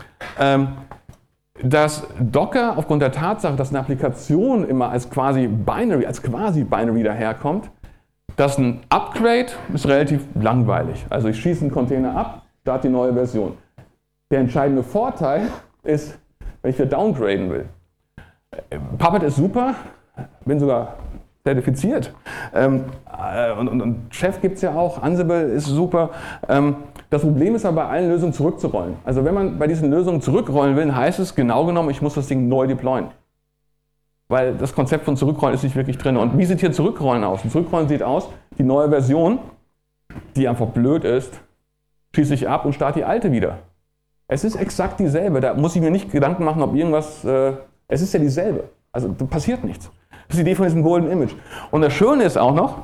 dass Docker aufgrund der Tatsache, dass eine Applikation immer als quasi Binary daherkommt, dass ein Upgrade ist relativ langweilig. Also ich schieße einen Container ab, starte die neue Version. Der entscheidende Vorteil ist, wenn ich wieder downgraden will. Puppet ist super, bin sogar zertifiziert. Und Chef gibt es ja auch, Ansible ist super. Das Problem ist aber bei allen Lösungen zurückzurollen. Also wenn man bei diesen Lösungen zurückrollen will, heißt es genau genommen, ich muss das Ding neu deployen. Weil das Konzept von Zurückrollen ist nicht wirklich drin. Und wie sieht hier Zurückrollen aus? Und Zurückrollen sieht aus, die neue Version, die einfach blöd ist, schieße ich ab und starte die alte wieder. Es ist exakt dieselbe. Da muss ich mir nicht Gedanken machen, ob irgendwas... es ist ja dieselbe. Also da passiert nichts. Das ist die Idee von diesem Golden Image. Und das Schöne ist auch noch,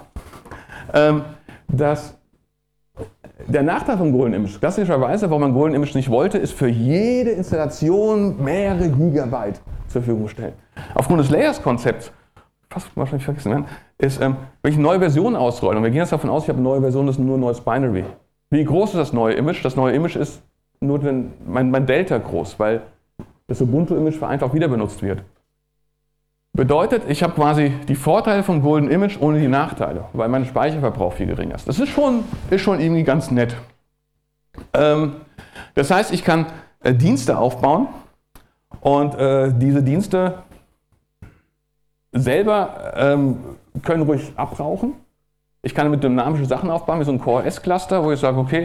dass der Nachteil vom Golden Image, klassischerweise, warum man Golden Image nicht wollte, ist für jede Installation mehrere Gigabyte zur Verfügung stellen. Aufgrund des Layers-Konzepts, fast wahrscheinlich vergessen werden, ist, wenn ich eine neue Version ausrolle, und wir gehen jetzt davon aus, ich habe eine neue Version, das ist nur ein neues Binary. Wie groß ist das neue Image? Das neue Image ist nur mein Delta groß, weil das Ubuntu-Image vereinfacht wieder benutzt wird. Bedeutet, ich habe quasi die Vorteile vom Golden Image ohne die Nachteile, weil mein Speicherverbrauch viel geringer ist. Das ist schon irgendwie ganz nett. Das heißt, ich kann Dienste aufbauen und diese Dienste selber können ruhig abrauchen. Ich kann damit dynamische Sachen aufbauen, wie so ein Core-S-Cluster, wo ich sage, okay,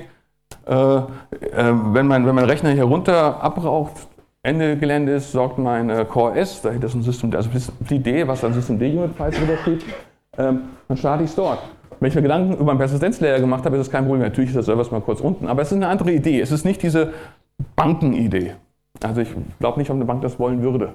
wenn mein Rechner hier runter abraucht, Ende Gelände ist, sorgt mein Core S, da ist ein System, also die Idee, was ein System D-Unit-Files überschrieb, dann starte ich es dort. Wenn ich mir Gedanken über einen Persistenzlayer gemacht habe, ist es kein Problem. Natürlich ist der Server mal kurz unten, aber es ist eine andere Idee. Es ist nicht diese Bankenidee. Also ich glaube nicht, ob eine Bank das wollen würde.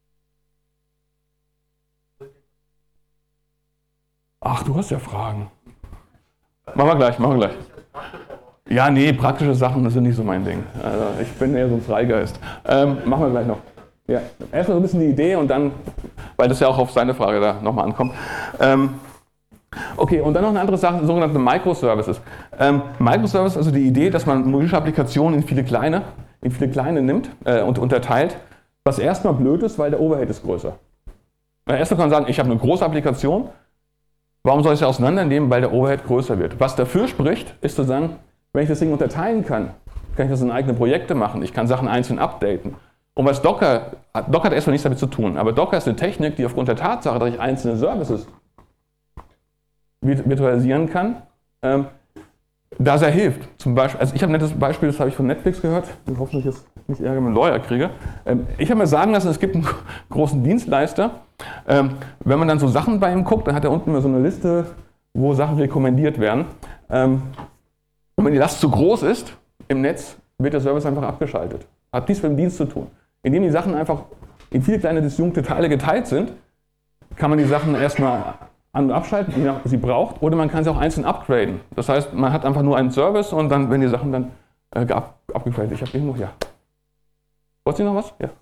Ach, du hast ja Fragen. Machen wir gleich. Ja, nee, praktische Sachen, das sind nicht so mein Ding. Also ich bin eher so ein Freigeist. Machen wir gleich noch. Ja, erstmal so ein bisschen die Idee und dann, weil das ja auch auf seine Frage da nochmal ankommt. Okay, und dann noch eine andere Sache, sogenannte Microservices. Microservices, also die Idee, dass man mobilische Applikationen in viele kleine nimmt und unterteilt, was erstmal blöd ist, weil der Overhead ist größer. Erstmal kann man sagen, ich habe eine große Applikation, warum soll ich sie auseinandernehmen, weil der Overhead größer wird? Was dafür spricht, ist zu sagen, wenn ich das Ding unterteilen kann ich das in eigene Projekte machen, ich kann Sachen einzeln updaten. Und was Docker hat erstmal nichts damit zu tun, aber Docker ist eine Technik, die aufgrund der Tatsache, dass ich einzelne Services virtualisieren kann, da sehr hilft. Zum Beispiel, also ich habe ein nettes Beispiel, das habe ich von Netflix gehört, ich hoffe, dass ich jetzt nicht Ärger mit dem Lawyer kriege. Ich habe mir sagen lassen, es gibt einen großen Dienstleister, wenn man dann so Sachen bei ihm guckt, dann hat er unten immer so eine Liste, wo Sachen rekommendiert werden. Und wenn die Last zu groß ist im Netz, wird der Service einfach abgeschaltet. Hat nichts mit dem Dienst zu tun. Indem die Sachen einfach in viele kleine disjunkte Teile geteilt sind, kann man die Sachen erstmal an- und abschalten, je nach sie braucht, oder man kann sie auch einzeln upgraden. Das heißt, man hat einfach nur einen Service und dann werden die Sachen dann abgegradet. Ich habe irgendwo, ja. Wolltest du noch was? Ja.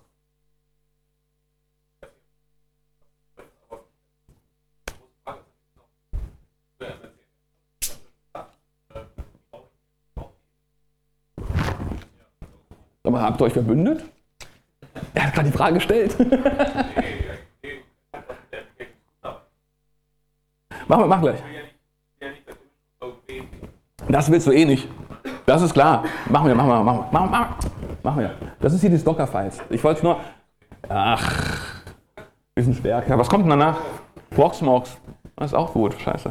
Aber habt ihr euch verbündet? Er hat gerade die Frage gestellt. Mach gleich. Das willst du eh nicht. Das ist klar. Machen wir. Das ist hier die Docker-Files. Ich wollte es nur... Ach, bisschen stärker. Was kommt denn danach? Proxmox. Das ist auch gut. Scheiße.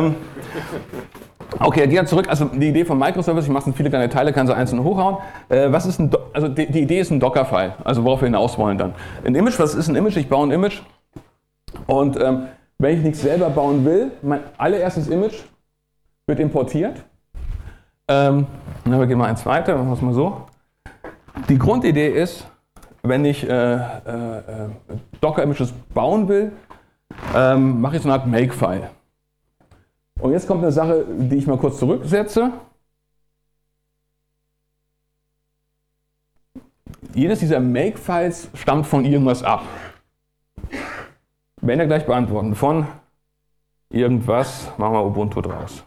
Okay, die hat zurück, also die Idee von Microservice, ich mache es in viele kleine Teile, kann sie einzeln hochhauen. Also die Idee ist ein Docker-File, also worauf wir hinaus wollen dann. Ein Image, was ist ein Image? Ich baue ein Image und wenn ich nichts selber bauen will, mein allererstes Image wird importiert. Wir gehen mal eins weiter, machen wir es mal so. Die Grundidee ist, wenn ich Docker-Images bauen will, mache ich so eine Art Make-File. Und jetzt kommt eine Sache, die ich mal kurz zurücksetze. Jedes dieser Make-Files stammt von irgendwas ab. Werden wir gleich beantworten. Von irgendwas machen wir Ubuntu draus.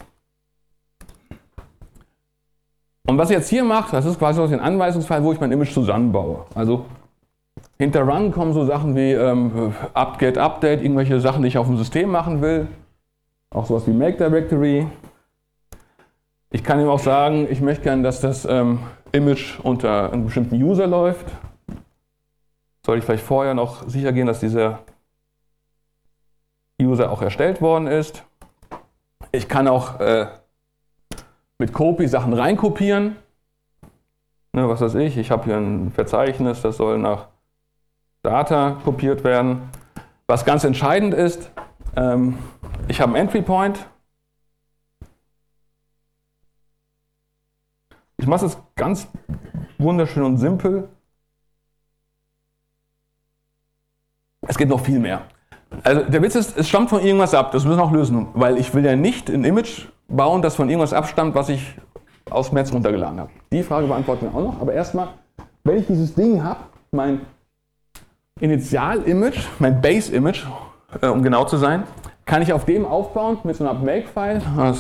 Und was ich jetzt hier mache, das ist quasi ein Anweisungsfall, wo ich mein Image zusammenbaue. Also hinter Run kommen so Sachen wie Get Update, irgendwelche Sachen, die ich auf dem System machen will. Auch sowas wie Make Directory. Ich kann ihm auch sagen, ich möchte gerne, dass das Image unter einem bestimmten User läuft. Soll ich vielleicht vorher noch sicher gehen, dass dieser User auch erstellt worden ist. Ich kann auch mit Copy Sachen reinkopieren. Ne, was weiß ich habe hier ein Verzeichnis, das soll nach Data kopiert werden. Was ganz entscheidend ist, ich habe einen Entry Point. Ich mache es ganz wunderschön und simpel. Es geht noch viel mehr. Also der Witz ist, es stammt von irgendwas ab, das müssen wir auch lösen, weil ich will ja nicht ein Image bauen, das von irgendwas abstammt, was ich aus dem Netz runtergeladen habe. Die Frage beantworten wir auch noch, aber erstmal, wenn ich dieses Ding habe, mein Initial-Image, mein Base-Image, um genau zu sein, kann ich auf dem aufbauen mit so einer Makefile.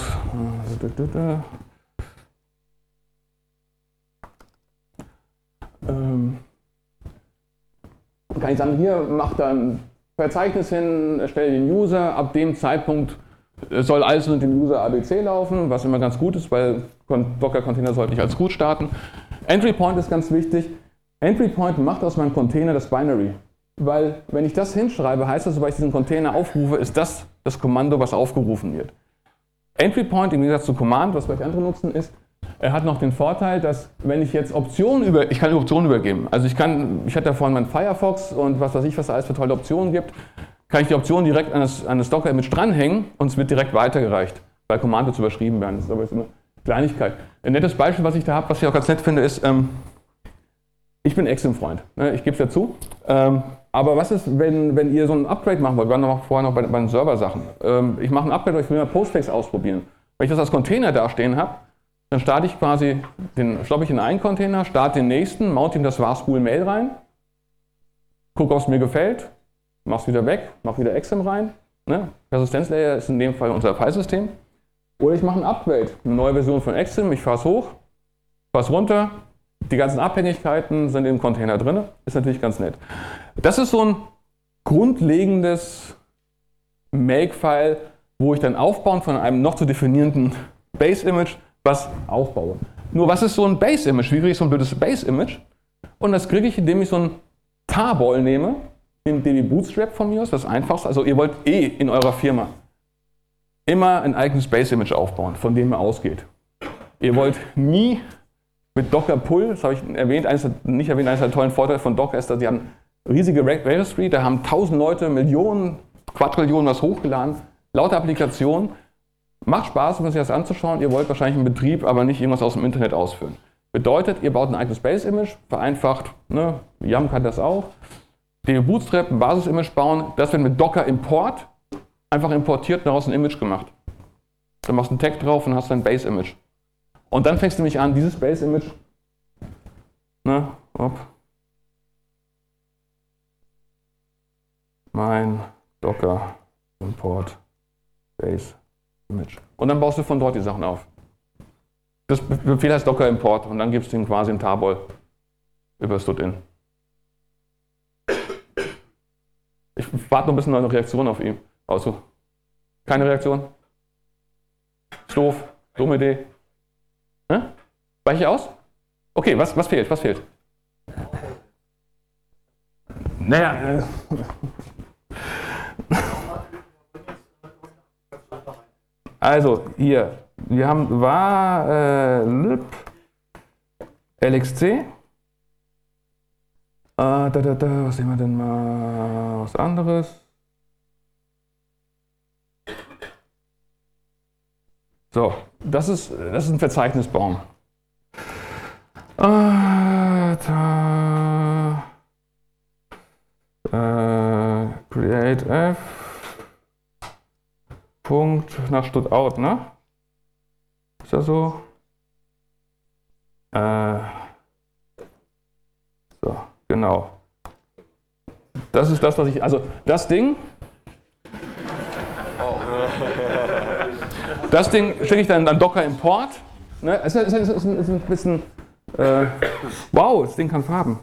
Kann ich sagen, hier macht dann Verzeichnis hin, erstelle den User, ab dem Zeitpunkt soll alles mit dem User ABC laufen, was immer ganz gut ist, weil Docker-Container sollte nicht als Root starten. Entry Point ist ganz wichtig. Entry Point macht aus meinem Container das Binary, weil wenn ich das hinschreibe, heißt das, sobald ich diesen Container aufrufe, ist das das Kommando, was aufgerufen wird. Entry Point im Gegensatz zu Command, was vielleicht andere nutzen, ist, er hat noch den Vorteil, dass wenn ich jetzt ich kann Optionen übergeben. Also ich hatte ja vorhin meinen Firefox und was weiß ich, was da alles für tolle Optionen gibt, kann ich die Option direkt an das Docker-Image dranhängen und es wird direkt weitergereicht, weil Kommando zu überschrieben werden. Das ist aber jetzt eine Kleinigkeit. Ein nettes Beispiel, was ich da habe, was ich auch ganz nett finde, ist, ich bin Exim-Freund, ne? Ich gebe es ja zu. Aber was ist, wenn ihr so ein Upgrade machen wollt? Wir waren vorher noch bei den Server-Sachen. Ich mache ein Upgrade, ich will mal Postfix ausprobieren. Wenn ich das als Container dastehen habe, dann starte ich quasi, schloppe ich in einen Container, starte den nächsten, mount ihm das var-spool-mail rein, gucke, ob es mir gefällt, mach es wieder weg, mach wieder Exim rein. Ne? Persistenzlayer ist in dem Fall unser Filesystem. Oder ich mache ein Upgrade, eine neue Version von Exim, ich fahre es hoch, fahre es runter, die ganzen Abhängigkeiten sind im Container drin, ist natürlich ganz nett. Das ist so ein grundlegendes Makefile, wo ich dann aufbauend von einem noch zu definierenden Base-Image was aufbaue. Nur was ist so ein Base-Image? Wie kriege ich so ein blödes Base-Image? Und das kriege ich, indem ich so ein Tarball nehme, nehme DB Bootstrap von mir aus, das einfachste. Also ihr wollt in eurer Firma immer ein eigenes Base-Image aufbauen, von dem ihr ausgeht. Ihr wollt nie mit Docker Pull, das habe ich erwähnt, eines der tollen Vorteile von Docker ist, dass sie haben riesige Registry, da haben 1000 Leute, Millionen, Quadrillionen was hochgeladen, lauter Applikationen. Macht Spaß, um sich das anzuschauen. Ihr wollt wahrscheinlich einen Betrieb, aber nicht irgendwas aus dem Internet ausführen. Bedeutet, ihr baut ein eigenes Base-Image, vereinfacht, ne? Yum kann das auch. DB Bootstrap, ein Basis-Image bauen, das wird mit Docker Import einfach importiert und daraus ein Image gemacht. Dann machst du einen Tag drauf und hast ein Base-Image. Und dann fängst du nämlich an, dieses Base-Image, ne, mein Docker Import Base Image. Und dann baust du von dort die Sachen auf. Das Befehl heißt Docker Import und dann gibst du ihm quasi einen Tarball über Stud-in. Ich warte noch ein bisschen auf eine Reaktion auf ihn. Also, keine Reaktion? Ist doof, dumme Idee. Ne? Weiche ich aus? Okay, was fehlt? Was fehlt? Naja. Also, hier, wir haben lib lxc. Was sehen wir denn mal? Was anderes? So, das ist ein Verzeichnisbaum. Create f. Punkt nach Std-out, ne? Ist das so? So, genau. Das ist das, was ich, also das Ding schicke ich dann an Docker Import. Ne? Es ist ein bisschen, wow, das Ding kann Farben.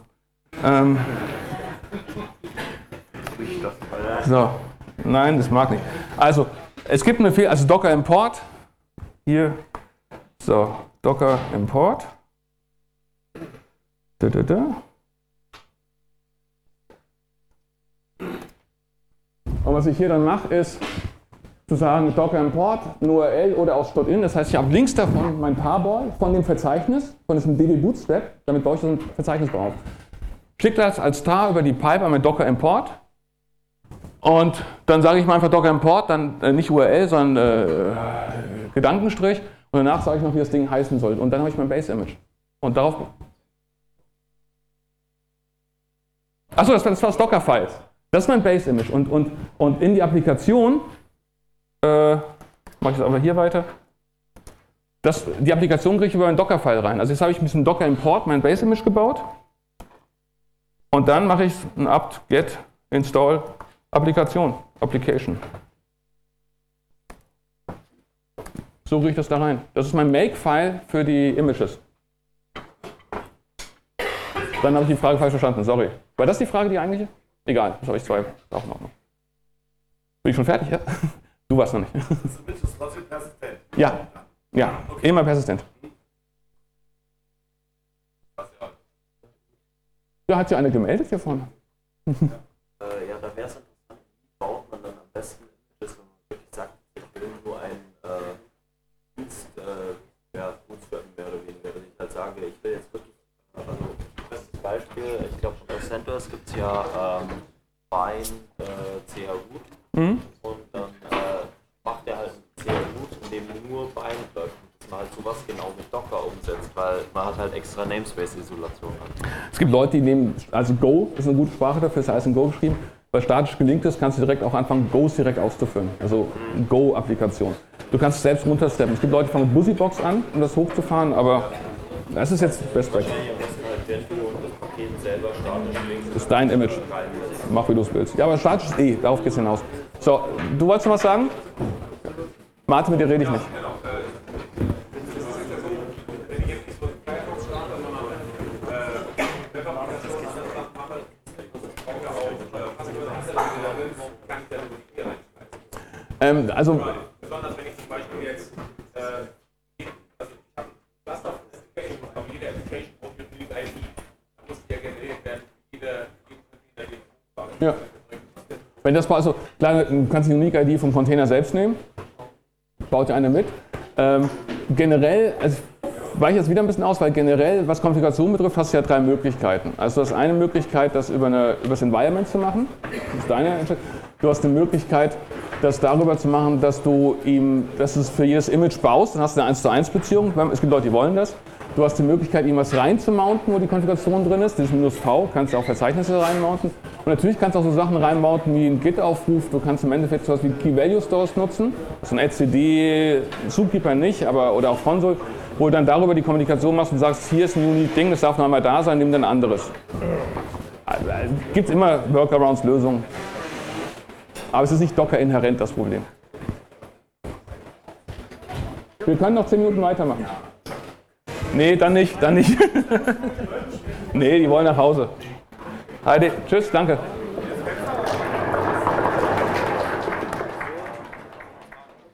So, nein, das mag nicht. Also, es gibt einen Befehl, also Docker Import, hier, so, Docker Import. Und was ich hier dann mache, ist zu sagen Docker Import, eine URL oder aus .in. Das heißt, ich habe links davon mein Tarball von dem Verzeichnis, von diesem DB Bootstrap. Damit baue ich so ein Verzeichnis auf. Schicke das als tar über die Pipe an mein Docker Import. Und dann sage ich mal einfach Docker Import, dann nicht URL, sondern Gedankenstrich. Und danach sage ich noch, wie das Ding heißen soll. Und dann habe ich mein Base Image. Und darauf. Achso, das war das Docker-File. Das ist mein Base Image. Und in die Applikation, mache ich es aber hier weiter. Die Applikation kriege ich über ein Docker-File rein. Also jetzt habe ich mit diesem Docker Import mein Base Image gebaut. Und dann mache ich ein apt get install Application. So kriege ich das da rein. Das ist mein Make-File für die Images. Dann habe ich die Frage falsch verstanden, sorry. War das die Frage, die eigentliche? Egal, das habe ich zwei. Auch noch. Bin ich schon fertig, ja? Du warst noch nicht. Das Image ist trotzdem persistent. Ja, immer persistent. Da hat sich einer gemeldet hier vorne. Ja, da wäre es interessant, wie baut man dann am besten Images, wenn man wirklich sagt, ich will nur einen Dienst bootstrappen, mehr oder weniger. Wenn ich halt sage, ich will jetzt wirklich, also bestes Beispiel, ich glaube unter CentOS gibt es ja Bind CH-Root und dann macht er halt CH-Root, in dem nur Bind läuft. Dass man halt sowas genau mit Docker umsetzt, weil man hat halt extra Namespace-Isolation hat. Es gibt Leute, die nehmen, also Go ist eine gute Sprache dafür, ist alles in Go geschrieben. Weil statisch gelingt ist, kannst du direkt auch anfangen, Go's direkt auszuführen. Also Go-Applikation. Du kannst es selbst runtersteppen. Es gibt Leute, die fangen mit Busybox an, um das hochzufahren, aber das ist jetzt Best Practice. Das ist dein Image. Mach, wie du es willst. Ja, aber statisch ist darauf geht's hinaus. So, du wolltest noch was sagen? Martin, mit dir rede ich nicht. Also, besonders wenn ich zum Beispiel jetzt, also ich habe ein Cluster of Application, aber jede Application braucht eine Unique ID. Da muss ja generiert werden, jede Container, ja. Wenn das also, klar, du kannst die Unique ID vom Container selbst nehmen, baut dir eine mit. Generell, also weiche jetzt wieder ein bisschen aus, weil generell, was Konfiguration betrifft, hast du ja drei Möglichkeiten. Also du hast eine Möglichkeit, das über das Environment zu machen. Das ist deine Entscheidung. Du hast eine Möglichkeit, das darüber zu machen, dass du es für jedes Image baust, dann hast du eine 1:1 Beziehung. Es gibt Leute, die wollen das. Du hast die Möglichkeit, ihm was reinzumounten, wo die Konfiguration drin ist. Dieses -V kannst du auch Verzeichnisse reinmounten. Und natürlich kannst du auch so Sachen reinmounten wie einen Git-Aufruf. Du kannst im Endeffekt sowas wie Key-Value-Stores nutzen. So ein etcd, Zookeeper nicht, oder auch Console, wo du dann darüber die Kommunikation machst und sagst, hier ist ein Unique-Ding, das darf noch einmal da sein, nimm dann ein anderes. Gibt es immer Workarounds, Lösungen. Aber es ist nicht Docker inhärent das Problem. Wir können noch 10 Minuten weitermachen. Nee, dann nicht. Nee, die wollen nach Hause. Heidi, tschüss, danke.